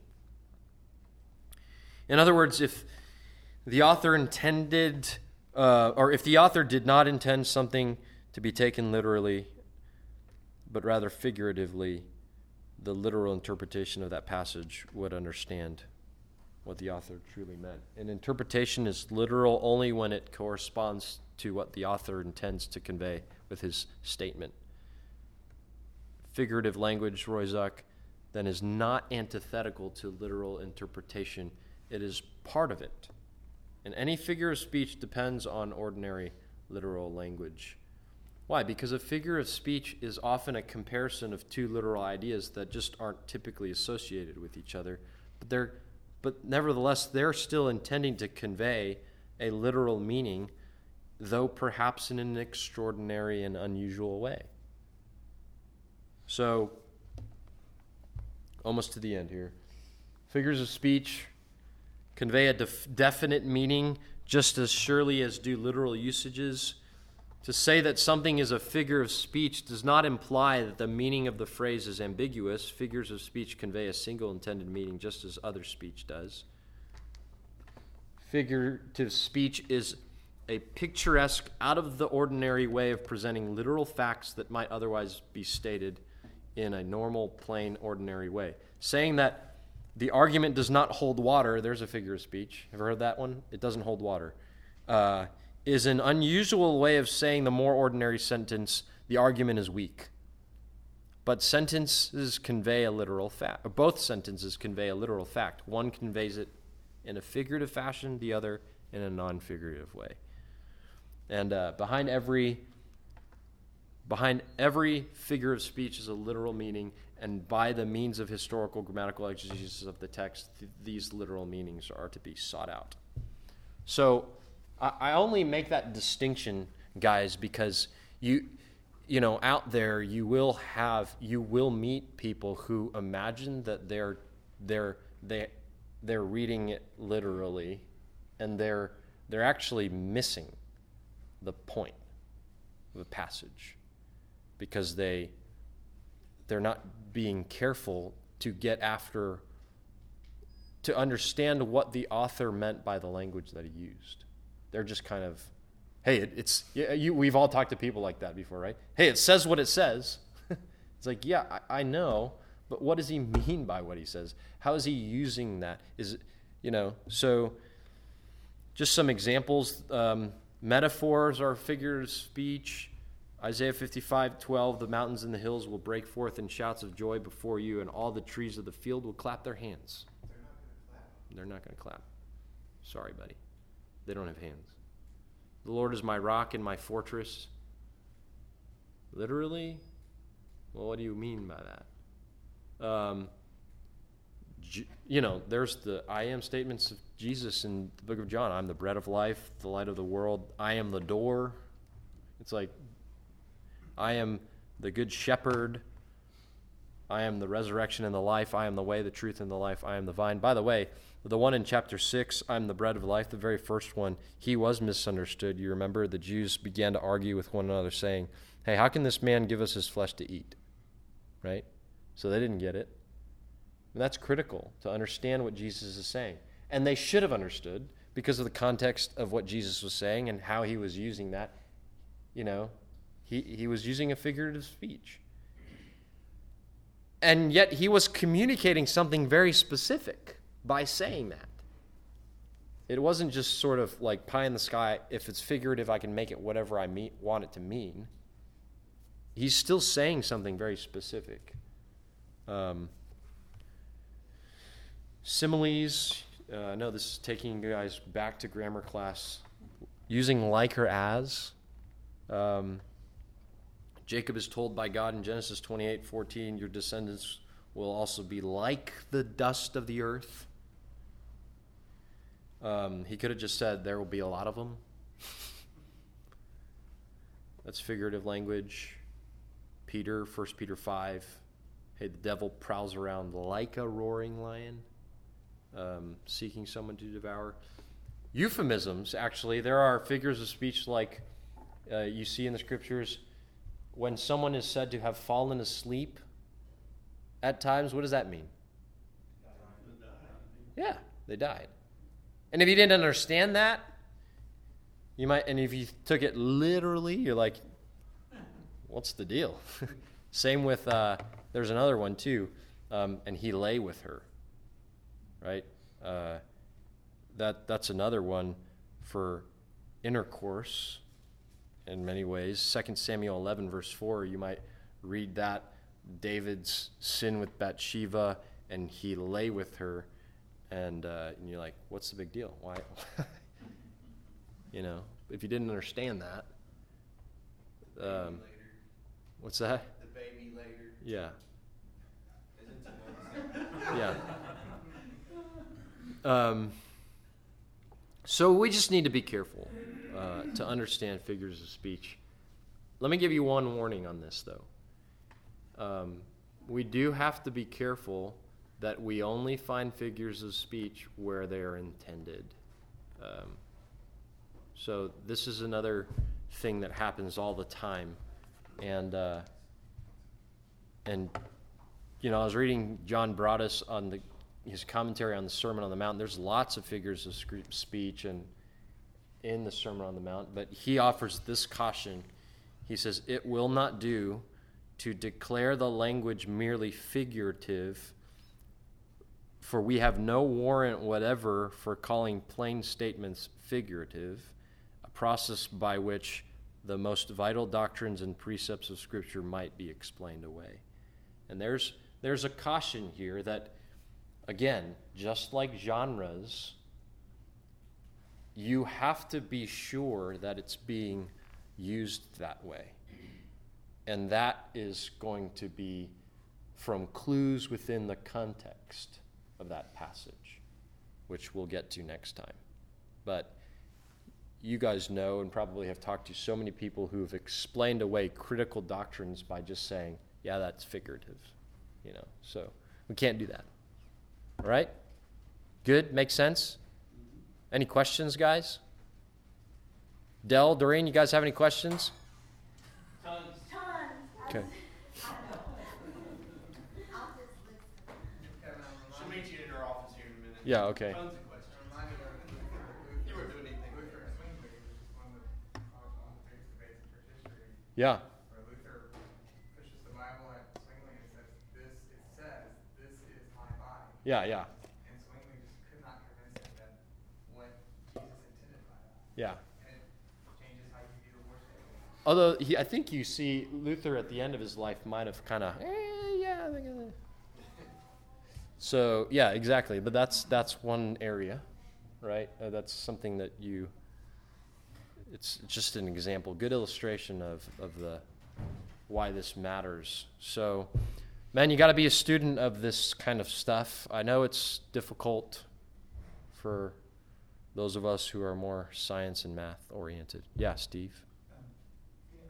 In other words, if the author intended, uh, or if the author did not intend something to be taken literally, but rather figuratively, the literal interpretation of that passage would understand what the author truly meant. And interpretation is literal only when it corresponds to what the author intends to convey with his statement. Figurative language, Royzak, then is not antithetical to literal interpretation. It is part of it. And any figure of speech depends on ordinary literal language. Why? Because a figure of speech is often a comparison of two literal ideas that just aren't typically associated with each other. But they're, but nevertheless, they're still intending to convey a literal meaning, though perhaps in an extraordinary and unusual way. So, almost to the end here. Figures of speech convey a def- definite meaning just as surely as do literal usages. To say that something is a figure of speech does not imply that the meaning of the phrase is ambiguous. Figures of speech convey a single intended meaning just as other speech does. Figurative speech is a picturesque, out-of-the-ordinary way of presenting literal facts that might otherwise be stated in a normal, plain, ordinary way. Saying that the argument does not hold water, there's a figure of speech. Ever heard that one? It doesn't hold water. Uh, is an unusual way of saying the more ordinary sentence, the argument is weak. But sentences convey a literal fact. Both sentences convey a literal fact. One conveys it in a figurative fashion, the other in a non-figurative way. And uh, behind every behind every figure of speech is a literal meaning, and by the means of historical grammatical exegesis of the text, th- these literal meanings are to be sought out. So I, I only make that distinction, guys, because you you know out there you will have you will meet people who imagine that they're they're they they're reading it literally, and they're they're actually missing the point of the passage because they they're not being careful to get after to understand what the author meant by the language that he used. They're just kind of, hey, it, it's yeah, you. We've all talked to people like that before, right? Hey, it says what it says. It's like, yeah, I, I know, but what does he mean by what he says? How is he using that? Is you know? So, just some examples. Um, metaphors are figures of speech. Isaiah fifty-five twelve, the mountains and the hills will break forth in shouts of joy before you, and all the trees of the field will clap their hands. They're not going to clap. They're not going to clap. Sorry, buddy. They don't have hands. The Lord is my rock and my fortress. Literally? Well, what do you mean by that? Um, you know, there's the I am statements of Jesus in the book of John. I'm the bread of life, the light of the world. I am the door. It's like, I am the good shepherd. I am the resurrection and the life. I am the way, the truth, and the life. I am the vine. By the way, the one in chapter six, I'm the bread of life, the very first one, he was misunderstood. You remember the Jews began to argue with one another saying, hey, how can this man give us his flesh to eat? Right? So they didn't get it. And that's critical to understand what Jesus is saying. And they should have understood because of the context of what Jesus was saying and how he was using that. You know, he, he was using a figurative speech. And yet he was communicating something very specific by saying that. It wasn't just sort of like pie in the sky. If it's figurative, I can make it whatever I mean, want it to mean. He's still saying something very specific. Um, similes. Uh, I know this is taking you guys back to grammar class. Using like or as. Um, Jacob is told by God in Genesis twenty-eight fourteen, your descendants will also be like the dust of the earth. Um, he could have just said, there will be a lot of them. That's figurative language. Peter, First Peter five, hey, the devil prowls around like a roaring lion, um, seeking someone to devour. Euphemisms, actually, there are figures of speech like uh, you see in the scriptures. When someone is said to have fallen asleep at times, what does that mean? Yeah, they died. And if you didn't understand that, you might, and if you took it literally, you're like, what's the deal? Same with, uh, there's another one too, um, and he lay with her, right? Uh, that that's another one for intercourse in many ways. Second Samuel eleven, verse four, you might read that, David's sin with Bathsheba, and he lay with her, and, uh, and you're like, what's the big deal? Why? You know, if you didn't understand that. Um, what's that? The baby later. Yeah. Isn't it? Yeah. Um, so we just need to be careful uh, to understand figures of speech. Let me give you one warning on this, though. Um, we do have to be careful that we only find figures of speech where they are intended. Um, so this is another thing that happens all the time. And, uh, and you know, I was reading John Broadus on the his commentary on the Sermon on the Mount. There's lots of figures of speech and in the Sermon on the Mount, but he offers this caution. He says, it will not do to declare the language merely figurative, for we have no warrant whatever for calling plain statements figurative, a process by which the most vital doctrines and precepts of Scripture might be explained away. And there's there's a caution here that, again, just like genres, you have to be sure that it's being used that way. And that is going to be from clues within the context of that passage, which we'll get to next time. But you guys know and probably have talked to so many people who have explained away critical doctrines by just saying, yeah, that's figurative. You know, so we can't do that. All right? Good? Makes sense? Any questions, guys? Del, Doreen, you guys have any questions? Tons. Okay. Kevin, I'm She'll reminded, meet you in her office here in a minute. Yeah, okay. Tons of questions. I'm reminded of Luther. You weren't doing anything. Luther and Zwingli, which is one of the, one of the biggest debates in church history, Yeah. where Luther pushes the Bible at Zwingli and says, this, it says, this is my body. Yeah, yeah. And Zwingli just could not convince him that what Jesus intended by that. Yeah. And it changes how you view the worship. Although he, I think you see Luther at the end of his life might have kind of, eh, yeah. I think I- So yeah, exactly. But that's that's one area, right? Uh, that's something that you. It's just an example, good illustration of of the why this matters. So, man, you got to be a student of this kind of stuff. I know it's difficult for those of us who are more science and math oriented. Yeah, Steve. Um, yeah,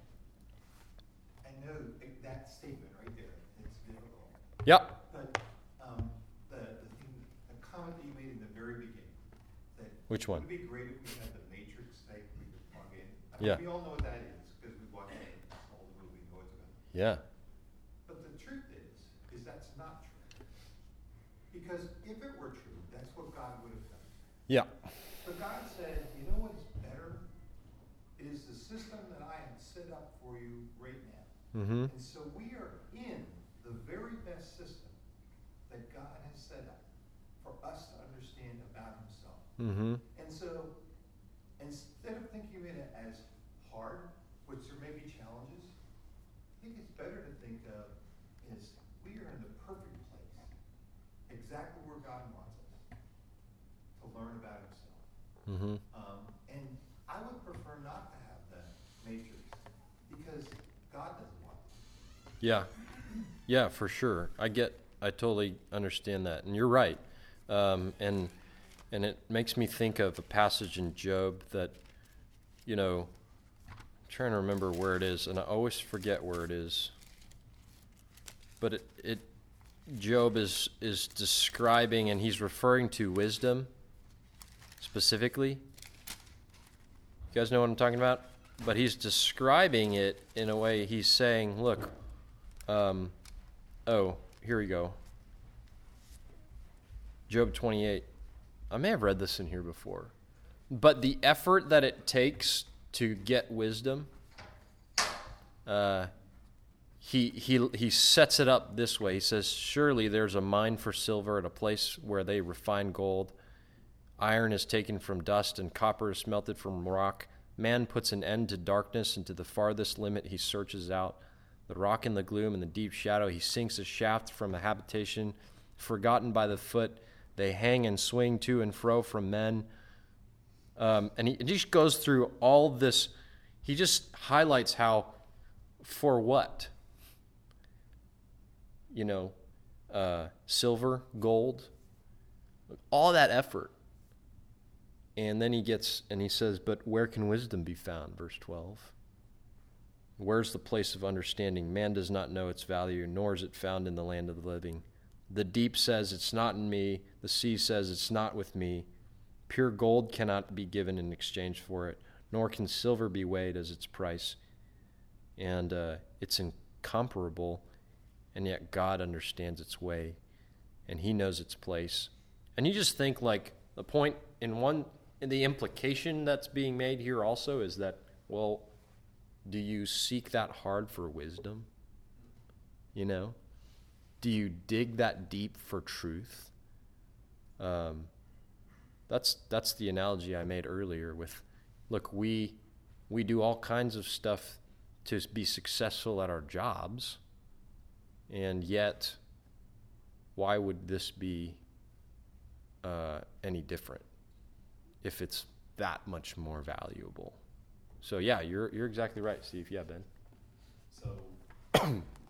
I know that statement right there, it's difficult. Yep. But um, the, the thing, the comment that you made in the very beginning, that Which one? it would be great if we had the Matrix type we could plug in. I Yeah. mean, we all know what that is because we watched it, all the movie, we know it's about. Yeah. But the truth is, is that's not true. Because if it were true, that's what God would have done. Yeah. But God said, you know what's better? It is the system that I have set up for you right now. Mm-hmm. And so we are in the very best system that God has set up for us to understand about himself. Mm-hmm. And so instead of thinking of it as hard, which there may be challenges, I think it's better to think of is we are in the perfect place, exactly where God wants us to learn about himself. Mm-hmm. Um, and I would prefer not to have the matrix because God doesn't want it. Yeah. Yeah, for sure. I get, I totally understand that. And you're right. Um, and, and it makes me think of a passage in Job that, you know, I'm trying to remember where it is, and I always forget where it is. But it, it Job is, is describing, and he's referring to wisdom specifically. You guys know what I'm talking about? But he's describing it in a way, he's saying, look, um, oh, here we go. Job twenty-eight. I may have read this in here before. But the effort that it takes to get wisdom, uh, he, he, he sets it up this way. He says, surely there's a mine for silver at a place where they refine gold. Iron is taken from dust, and copper is smelted from rock. Man puts an end to darkness, and to the farthest limit he searches out. The rock in the gloom and the deep shadow, he sinks a shaft from a habitation. Forgotten by the foot, they hang and swing to and fro from men. Um, and he, he just goes through all this. He just highlights how, for what? You know, uh, silver, gold, all that effort. And then he gets, and he says, but where can wisdom be found? Verse twelve. Where's the place of understanding? Man does not know its value, nor is it found in the land of the living. The deep says, it's not in me. The sea says, it's not with me. Pure gold cannot be given in exchange for it, nor can silver be weighed as its price. And uh, it's incomparable, and yet God understands its way, and he knows its place. And you just think, like, the point in one, in the implication that's being made here also is that, well, do you seek that hard for wisdom? You know? Do you dig that deep for truth? Um, that's that's the analogy I made earlier with, look, we we do all kinds of stuff to be successful at our jobs, and yet, why would this be uh, any different if it's that much more valuable? So yeah, you're you're exactly right, Steve. Yeah, Ben. So, th-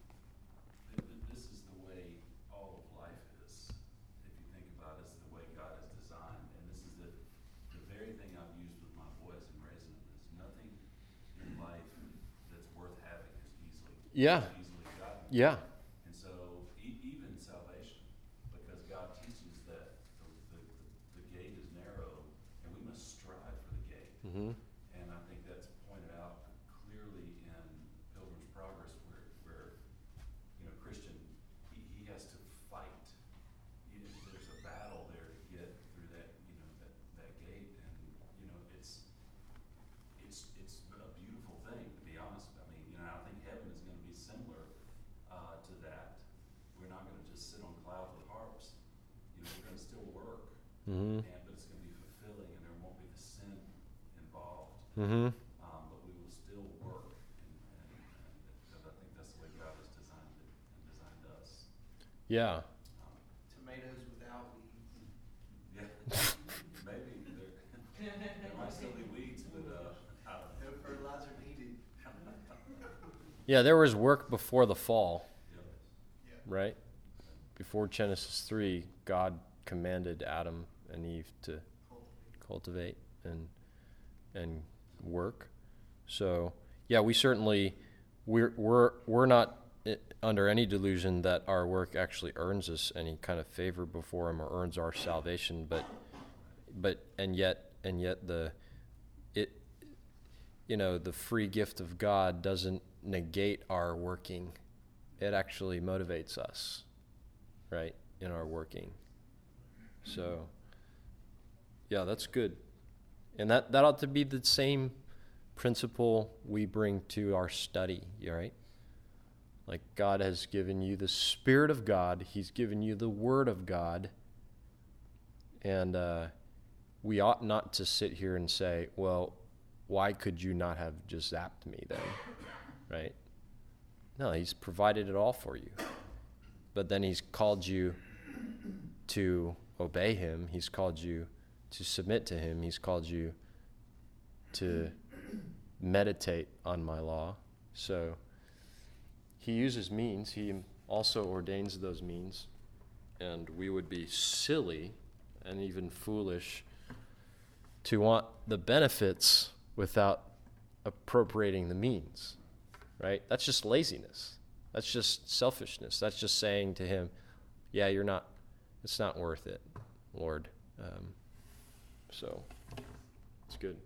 th- this is the way all of life is. If you think about it, it's the way God has designed. And this is the, the very thing I've used with my boys and raising them is nothing in life that's worth having is easily, Yeah. easily gotten. Yeah. And so, e- even salvation, because God teaches that the, the, the gate is narrow and we must strive for the gate. Mm-hmm. And I think that's pointed out clearly in Pilgrim's Progress, where, where you know, Christian, he, he has to fight. He, there's a battle there to get through that, you know, that, that gate, and you know, it's it's it's a beautiful thing, to be honest. I mean, you know, I think heaven is going to be similar uh, to that. We're not going to just sit on clouds with harps. You know, we're going to still work, Mm-hmm. and but it's going to be fulfilling, and there won't be the sin involved. Mm-hmm. Um, but we will still work Yeah. Tomatoes without weeds. Yeah, maybe, there, there might still be weeds, but, uh, I don't know. No fertilizer needed. Yeah, there was work before the fall, Yeah. Yeah. right? Before Genesis three, God commanded Adam and Eve to cultivate and and work. So, yeah, we certainly we're we're we're not i- under any delusion that our work actually earns us any kind of favor before him or earns our salvation, but but and yet and yet the it you know, the free gift of God doesn't negate our working. It actually motivates us, right, in our working. So, yeah, that's good. And that, that ought to be the same principle we bring to our study, right? Like, God has given you the Spirit of God. He's given you the Word of God. And uh, we ought not to sit here and say, well, why could you not have just zapped me then, right? No, he's provided it all for you. But then he's called you to obey him. He's called you to submit to him. He's called you to meditate on my law. So he uses means. He also ordains those means. And we would be silly and even foolish to want the benefits without appropriating the means, right? That's just laziness. That's just selfishness. That's just saying to him, yeah, you're not, it's not worth it, Lord. Um, so it's good.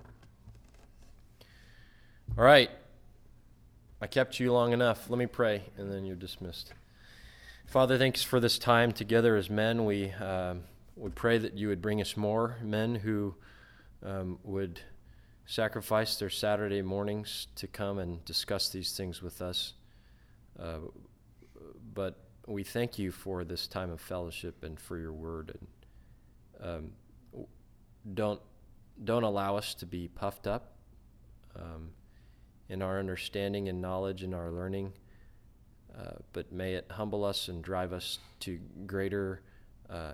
All right. I kept you long enough. Let me pray, and then you're dismissed. Father, thanks for this time together as men. We um, we pray that you would bring us more men who um, would sacrifice their Saturday mornings to come and discuss these things with us. Uh, but we thank you for this time of fellowship and for your word. And um, don't don't allow us to be puffed up um, in our understanding and knowledge and our learning, uh, but may it humble us and drive us to greater uh,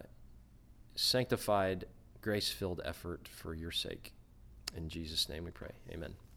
sanctified, grace-filled effort for your sake. In Jesus' name we pray. Amen.